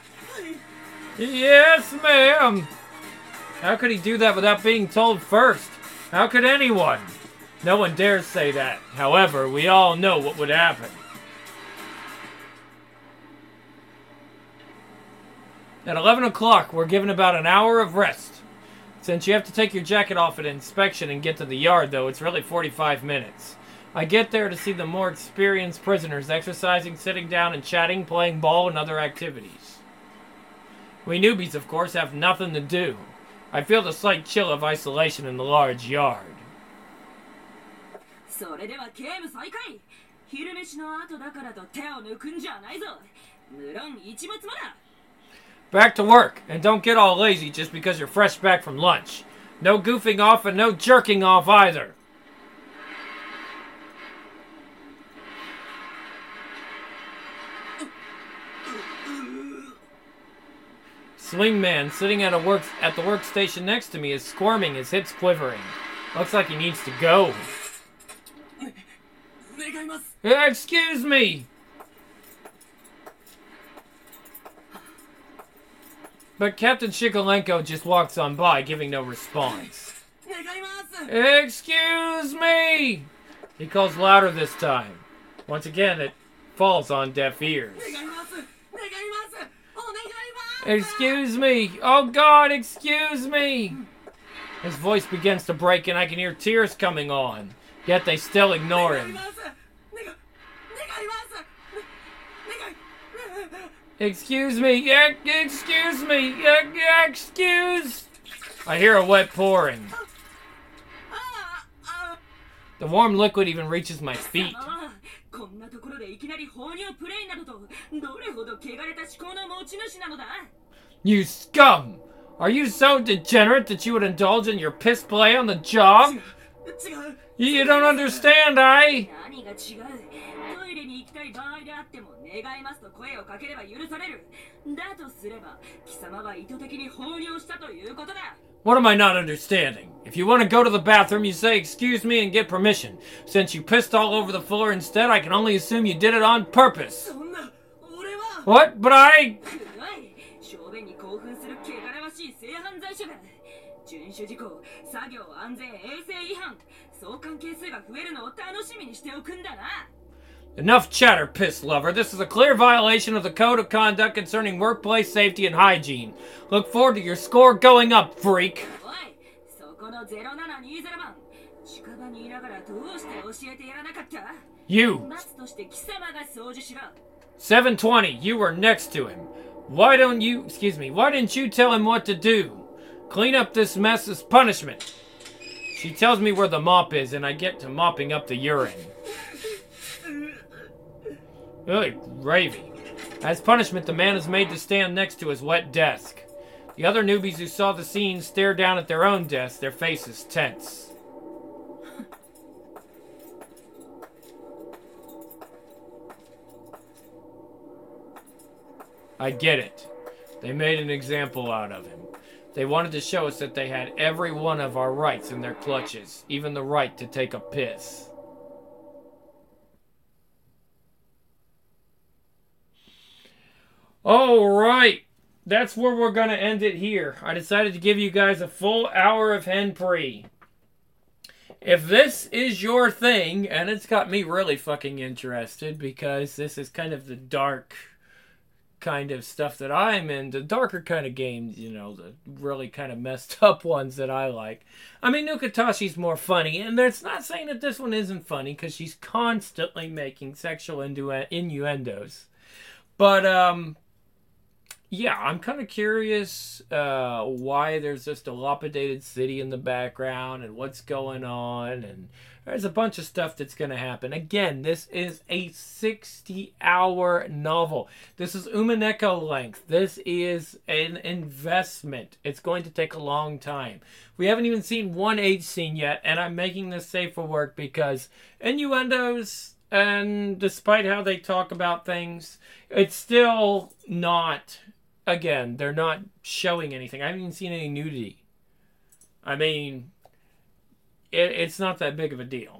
Yes, ma'am. How could he do that without being told first? How could anyone? No one dares say that. However, we all know what would happen. At eleven o'clock, we're given about an hour of rest. Since you have to take your jacket off at inspection and get to the yard, though, it's really forty-five minutes. I get there to see the more experienced prisoners exercising, sitting down and chatting, playing ball, and other activities. We newbies, of course, have nothing to do. I feel the slight chill of isolation in the large yard. それでは刑務再開。昼飯の後だからと手を抜くんじゃないぞ。無論一物もだ。 Back to work, and don't get all lazy just because you're fresh back from lunch. No goofing off and no jerking off either. Swingman sitting at a work at the workstation next to me is squirming, his hips quivering. Looks like he needs to go. 願います。 Excuse me! But Captain Shikolenko just walks on by, giving no response. 願います。 Excuse me! He calls louder this time. Once again, it falls on deaf ears. 願います。願います。お願います。 Excuse me! Oh God, excuse me! His voice begins to break and I can hear tears coming on. Yet they still ignore 願い him. ます。願い願います。願い。 Excuse me! Yeah, excuse me! Yeah, yeah, excuse! I hear a wet pouring. あああ The warm liquid even reaches my feet. ああこんなところでいきなり放尿プレイなどとどれほど汚れた思考の持ち主なのだ You scum! Are you so degenerate that you would indulge in your piss play on the job? 違う。 You, you don't understand, I... 何が違うトイレに行きたい場合であっても願いますと声をかければ許されるだとすれば貴様は意図的に放尿したということだ What am I not understanding? If you want to go to the bathroom, you say excuse me and get permission. Since you pissed all over the floor instead, I can only assume you did it on purpose. そんな俺は What? But I... くらい小便に興奮する汚らわしい性犯罪者が遵守事項作業安全衛生違反相関係数が増えるのを楽しみにしておくんだな Enough chatter, piss lover. This is a clear violation of the code of conduct concerning workplace safety and hygiene. Look forward to your score going up, freak. おいそこのゼロななにゼロ番近場にいながらどうして教えてやらなかった You, 罰として貴様が掃除しろ seven twenty, you were next to him. Why don't you... Excuse me. Why didn't you tell him what to do? Clean up this mess as punishment. She tells me where the mop is, and I get to mopping up the urine. Ugh, gravy. As punishment, the man is made to stand next to his wet desk. The other newbies who saw the scene stare down at their own desks, their faces tense. I get it. They made an example out of him. They wanted to show us that they had every one of our rights in their clutches, even the right to take a piss. Alright, that's where we're going to end it here. I decided to give you guys a full hour of Henpri. If this is your thing, and it's got me really fucking interested because this is kind of the dark kind of stuff that I'm into, darker kind of games, you know, the really kind of messed up ones that I like. I mean, Nukatashi's more funny, and that's not saying that this one isn't funny because she's constantly making sexual innu- innuendos. But, um... yeah, I'm kind of curious uh, why there's this dilapidated city in the background and what's going on. And there's a bunch of stuff that's going to happen. Again, this is a sixty-hour novel. This is Umineko length. This is an investment. It's going to take a long time. We haven't even seen one age scene yet, and I'm making this safe for work because innuendos, and despite how they talk about things, it's still not... Again, they're not showing anything. I haven't even seen any nudity. I mean, it, it's not that big of a deal.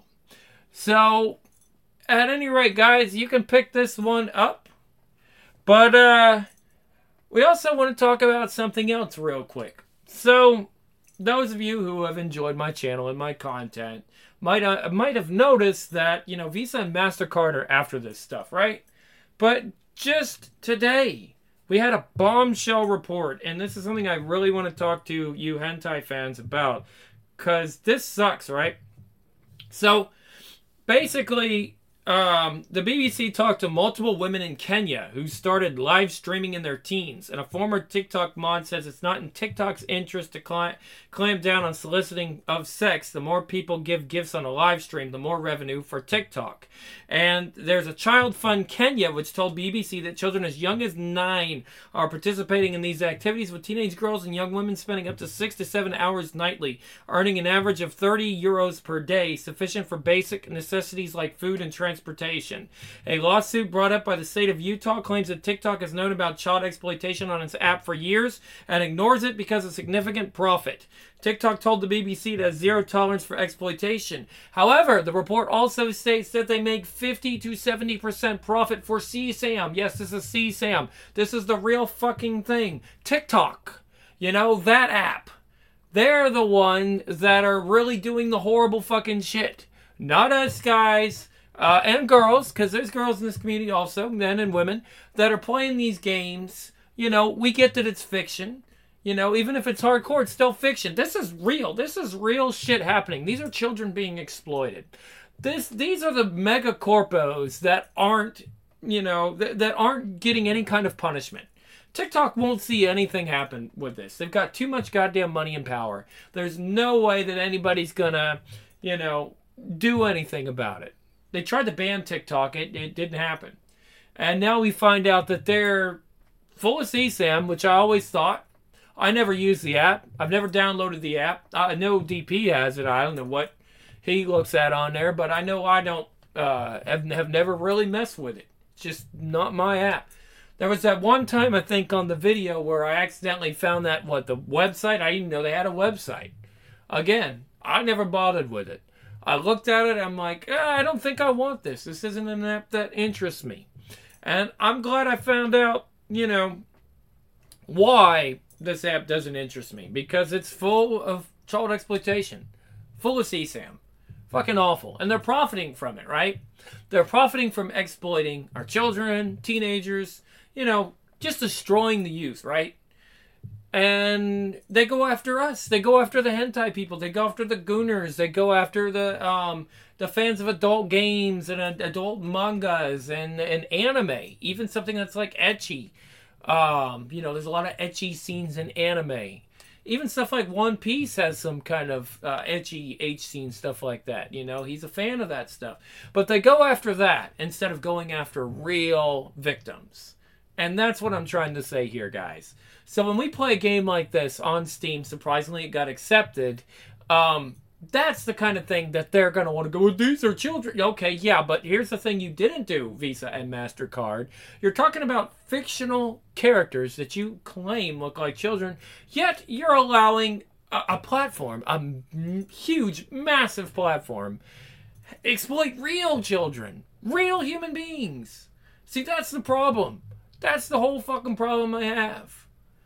So, at any rate, guys, you can pick this one up. But, uh, we also want to talk about something else real quick. So, those of you who have enjoyed my channel and my content might, uh, might have noticed that, you know, Visa and MasterCard are after this stuff, right? But just today... we had a bombshell report, and this is something I really want to talk to you hentai fans about, because this sucks, right? So, basically, um, the B B C talked to multiple women in Kenya who started live streaming in their teens, and a former TikTok mod says it's not in TikTok's interest to cl- clamp down on soliciting of sex. The more people give gifts on a live stream, the more revenue for TikTok. And there's a Child Fund Kenya which told B B C that children as young as nine are participating in these activities, with teenage girls and young women spending up to six to seven hours nightly, earning an average of thirty euros per day, sufficient for basic necessities like food and transportation transportation. A lawsuit brought up by the state of Utah claims that TikTok has known about child exploitation on its app for years and ignores it because of significant profit. TikTok told the B B C it has zero tolerance for exploitation. However, the report also states that they make fifty to seventy percent profit for C SAM. Yes, this is C SAM. This is the real fucking thing. TikTok. You know, that app. They're the ones that are really doing the horrible fucking shit. Not us guys uh, and girls, because there's girls in this community also, men and women, that are playing these games. You know, we get that it's fiction. You know, even if it's hardcore, it's still fiction. This is real. This is real shit happening. These are children being exploited. This, These are the mega corpos that aren't, you know, th- that aren't getting any kind of punishment. TikTok won't see anything happen with this. They've got too much goddamn money and power. There's no way that anybody's gonna, you know, do anything about it. They tried to ban TikTok. It, it didn't happen. And now we find out that they're full of C SAM, which I always thought. I never used the app. I've never downloaded the app. I know D P has it. I don't know what he looks at on there, but I know I don't, uh, have, have never really messed with it. It's just not my app. There was that one time, I think, on the video where I accidentally found that, what, the website? I didn't know they had a website. Again, I never bothered with it. I looked at it, I'm like, eh, I don't think I want this. This isn't an app that interests me. And I'm glad I found out, you know, why this app doesn't interest me. Because it's full of child exploitation. Full of C SAM. Fucking awful. And they're profiting from it, right? They're profiting from exploiting our children, teenagers, you know, just destroying the youth, right? And they go after us. They go after the hentai people. They go after the gooners. They go after the um, the fans of adult games and uh, adult mangas and, and anime. Even something that's like ecchi. Um, you know, there's a lot of ecchi scenes in anime. Even stuff like One Piece has some kind of uh, ecchi H scene, stuff like that. You know, he's a fan of that stuff. But they go after that instead of going after real victims. And that's what I'm trying to say here, guys. So when we play a game like this on Steam, surprisingly it got accepted, um, that's the kind of thing that they're going to want to go, well, these are children. Okay, yeah, but here's the thing you didn't do, Visa and MasterCard. You're talking about fictional characters that you claim look like children, yet you're allowing a, a platform, a m- huge, massive platform, exploit real children, real human beings. See, that's the problem. That's the whole fucking problem I have.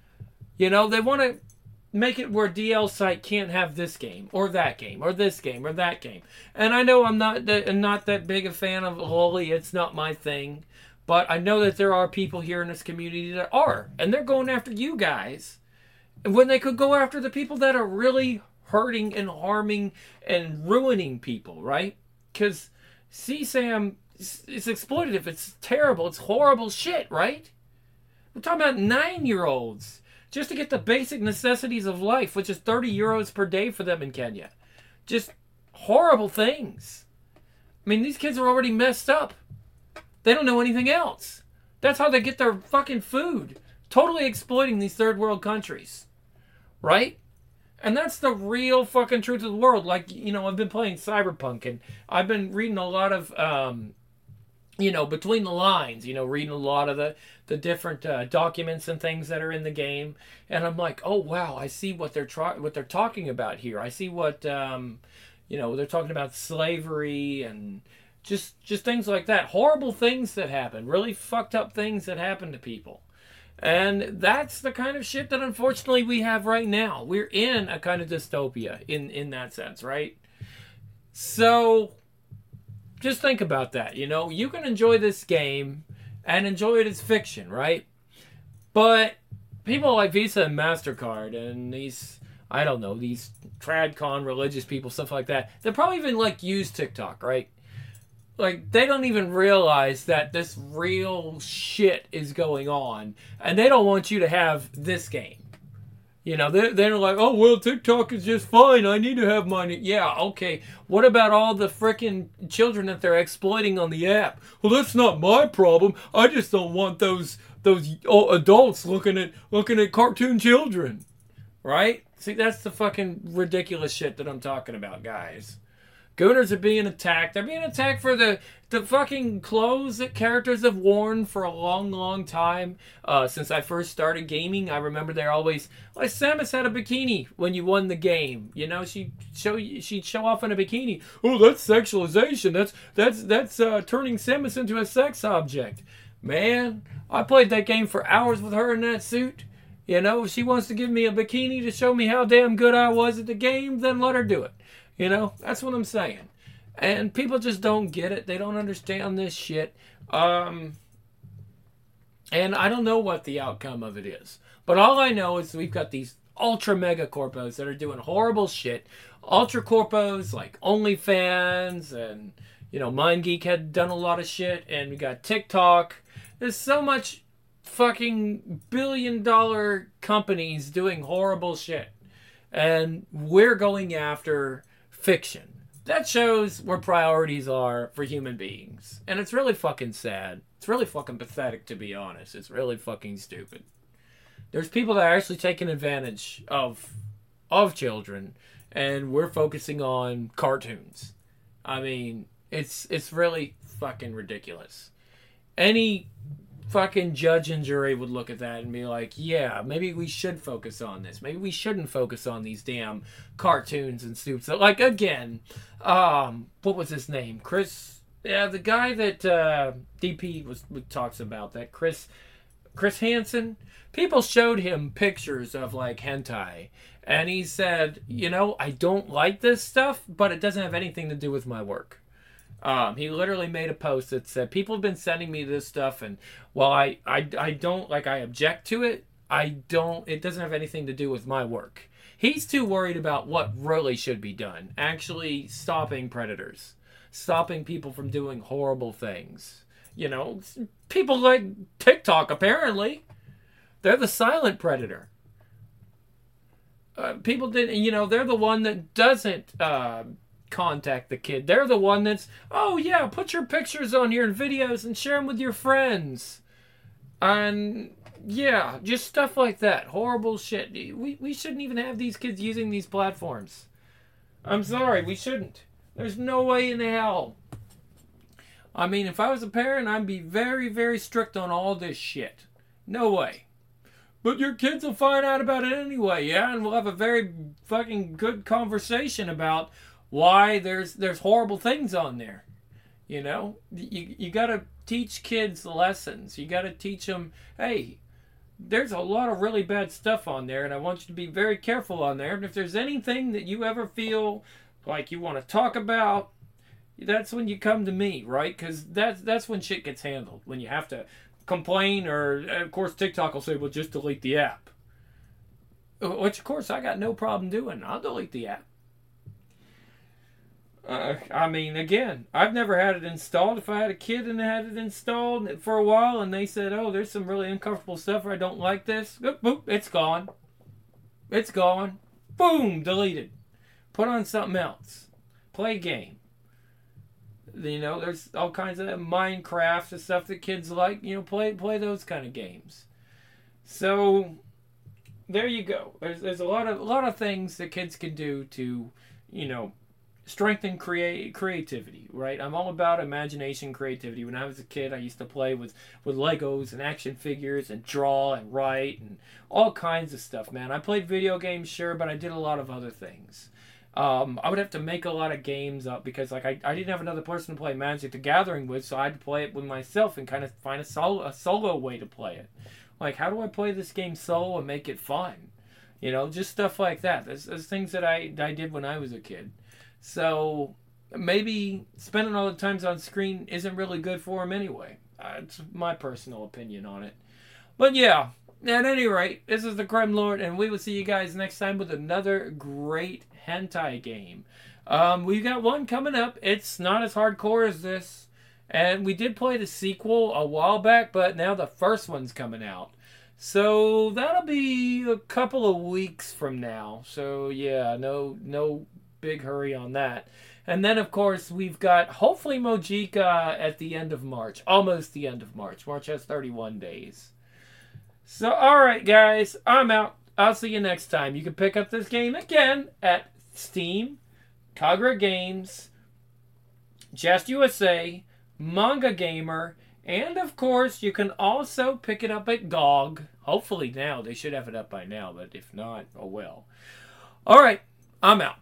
You know, they want to make it where D L site can't have this game, or that game, or this game, or that game. And I know I'm not that, not that big a fan of Loli. It's not my thing. But I know that there are people here in this community that are. And they're going after you guys. When they could go after the people that are really hurting and harming and ruining people, right? Because C SAM... it's exploitative. It's terrible. It's horrible shit, right? We're talking about nine-year-olds just to get the basic necessities of life, which is thirty euros per day for them in Kenya. Just horrible things. I mean, these kids are already messed up. They don't know anything else. That's how they get their fucking food. Totally exploiting these third world countries. Right? And that's the real fucking truth of the world. Like, you know, I've been playing Cyberpunk and I've been reading a lot of... Um, you know, between the lines, you know, reading a lot of the, the different uh, documents and things that are in the game. And I'm like, oh, wow, I see what they're try- what they're talking about here. I see what, um, you know, they're talking about slavery and just just things like that. Horrible things that happen. Really fucked up things that happen to people. And that's the kind of shit that unfortunately we have right now. We're in a kind of dystopia in, in that sense, right? So... just think about that, you know. You can enjoy this game and enjoy it as fiction, right? But people like Visa and MasterCard and these, I don't know, these tradcon religious people, stuff like that, they probably even, like, use TikTok, right? Like, they don't even realize that this real shit is going on, and they don't want you to have this game. You know, they're, they're like, oh, well, TikTok is just fine. I need to have mine. Yeah, okay. What about all the frickin' children that they're exploiting on the app? Well, that's not my problem. I just don't want those those adults looking at looking at cartoon children. Right? See, that's the fucking ridiculous shit that I'm talking about, guys. Gooners are being attacked. They're being attacked for the the fucking clothes that characters have worn for a long, long time. Uh, since I first started gaming, I remember they're always like Samus had a bikini when you won the game. You know, she show she'd show off in a bikini. Oh, that's sexualization. That's that's that's uh, turning Samus into a sex object. Man, I played that game for hours with her in that suit. You know, if she wants to give me a bikini to show me how damn good I was at the game, then let her do it. You know, that's what I'm saying. And people just don't get it. They don't understand this shit. Um, and I don't know what the outcome of it is. But all I know is we've got these ultra mega corpos that are doing horrible shit. Ultra corpos like OnlyFans and, you know, MindGeek had done a lot of shit. And we got TikTok. There's so much fucking billion dollar companies doing horrible shit. And we're going after fiction. That shows where priorities are for human beings. And it's really fucking sad. It's really fucking pathetic, to be honest. It's really fucking stupid. There's people that are actually taking advantage of of children, and we're focusing on cartoons. I mean, it's it's really fucking ridiculous. Any fucking judge and jury would look at that and be like, yeah, maybe we should focus on this. Maybe we shouldn't focus on these damn cartoons and stupid stuff. Like, again, um, what was his name? Chris, yeah, the guy that uh, D P was talks about, that Chris, Chris Hansen. People showed him pictures of, like, hentai, and he said, you know, I don't like this stuff, but it doesn't have anything to do with my work. Um, he literally made a post that said, people have been sending me this stuff, and while I, I, I don't, like, I object to it, I don't, it doesn't have anything to do with my work. He's too worried about what really should be done. Actually stopping predators. Stopping people from doing horrible things. You know, people like TikTok, apparently. They're the silent predator. Uh, people didn't, you know, they're the one that doesn't, uh, contact the kid. They're the one that's, oh yeah, put your pictures on here and videos and share them with your friends. And yeah, just stuff like that. Horrible shit. We, we shouldn't even have these kids using these platforms. I'm sorry, we shouldn't. There's no way in hell. I mean, if I was a parent, I'd be very, very strict on all this shit. No way. But your kids will find out about it anyway, yeah? And we'll have a very fucking good conversation about why there's there's horrible things on there. You know? You, you got to teach kids lessons. You got to teach them, hey, there's a lot of really bad stuff on there, and I want you to be very careful on there. And if there's anything that you ever feel like you want to talk about, that's when you come to me, right? Because that's, that's when shit gets handled. When you have to complain, or, of course, TikTok will say, well, just delete the app. Which, of course, I got no problem doing. I'll delete the app. Uh, I mean, again, I've never had it installed. If I had a kid and had it installed for a while and they said, oh, there's some really uncomfortable stuff, or I don't like this, boop, boop, it's gone. It's gone. Boom, deleted. Put on something else. Play a game. You know, there's all kinds of Minecraft and stuff that kids like. You know, play play those kind of games. So, there you go. There's there's a lot of a lot of things that kids can do to, you know, strengthen create creativity, right? I'm all about imagination, creativity. When I was a kid, I used to play with, with Legos and action figures and draw and write and all kinds of stuff, man. I played video games, sure, but I did a lot of other things. Um, I would have to make a lot of games up because, like, I, I didn't have another person to play Magic the Gathering with, so I had to play it with myself and kind of find a solo, a solo way to play it. Like, how do I play this game solo and make it fun? You know, just stuff like that. There's, there's things that I, I did when I was a kid. So maybe spending all the times on screen isn't really good for him anyway. Uh, it's my personal opinion on it. But yeah, at any rate, this is the Grim Lord, and we will see you guys next time with another great hentai game. Um, we've got one coming up. It's not as hardcore as this. And we did play the sequel a while back, but now the first one's coming out. So that'll be a couple of weeks from now. So yeah, no no big hurry on that. And then, of course, we've got, hopefully, Mojica at the end of March. Almost the end of March. March has thirty-one days. So, alright, guys. I'm out. I'll see you next time. You can pick up this game again at Steam, Kagura Games, Just U S A, Manga Gamer, and of course, you can also pick it up at G O G. Hopefully now. They should have it up by now, but if not, oh well. Alright, I'm out.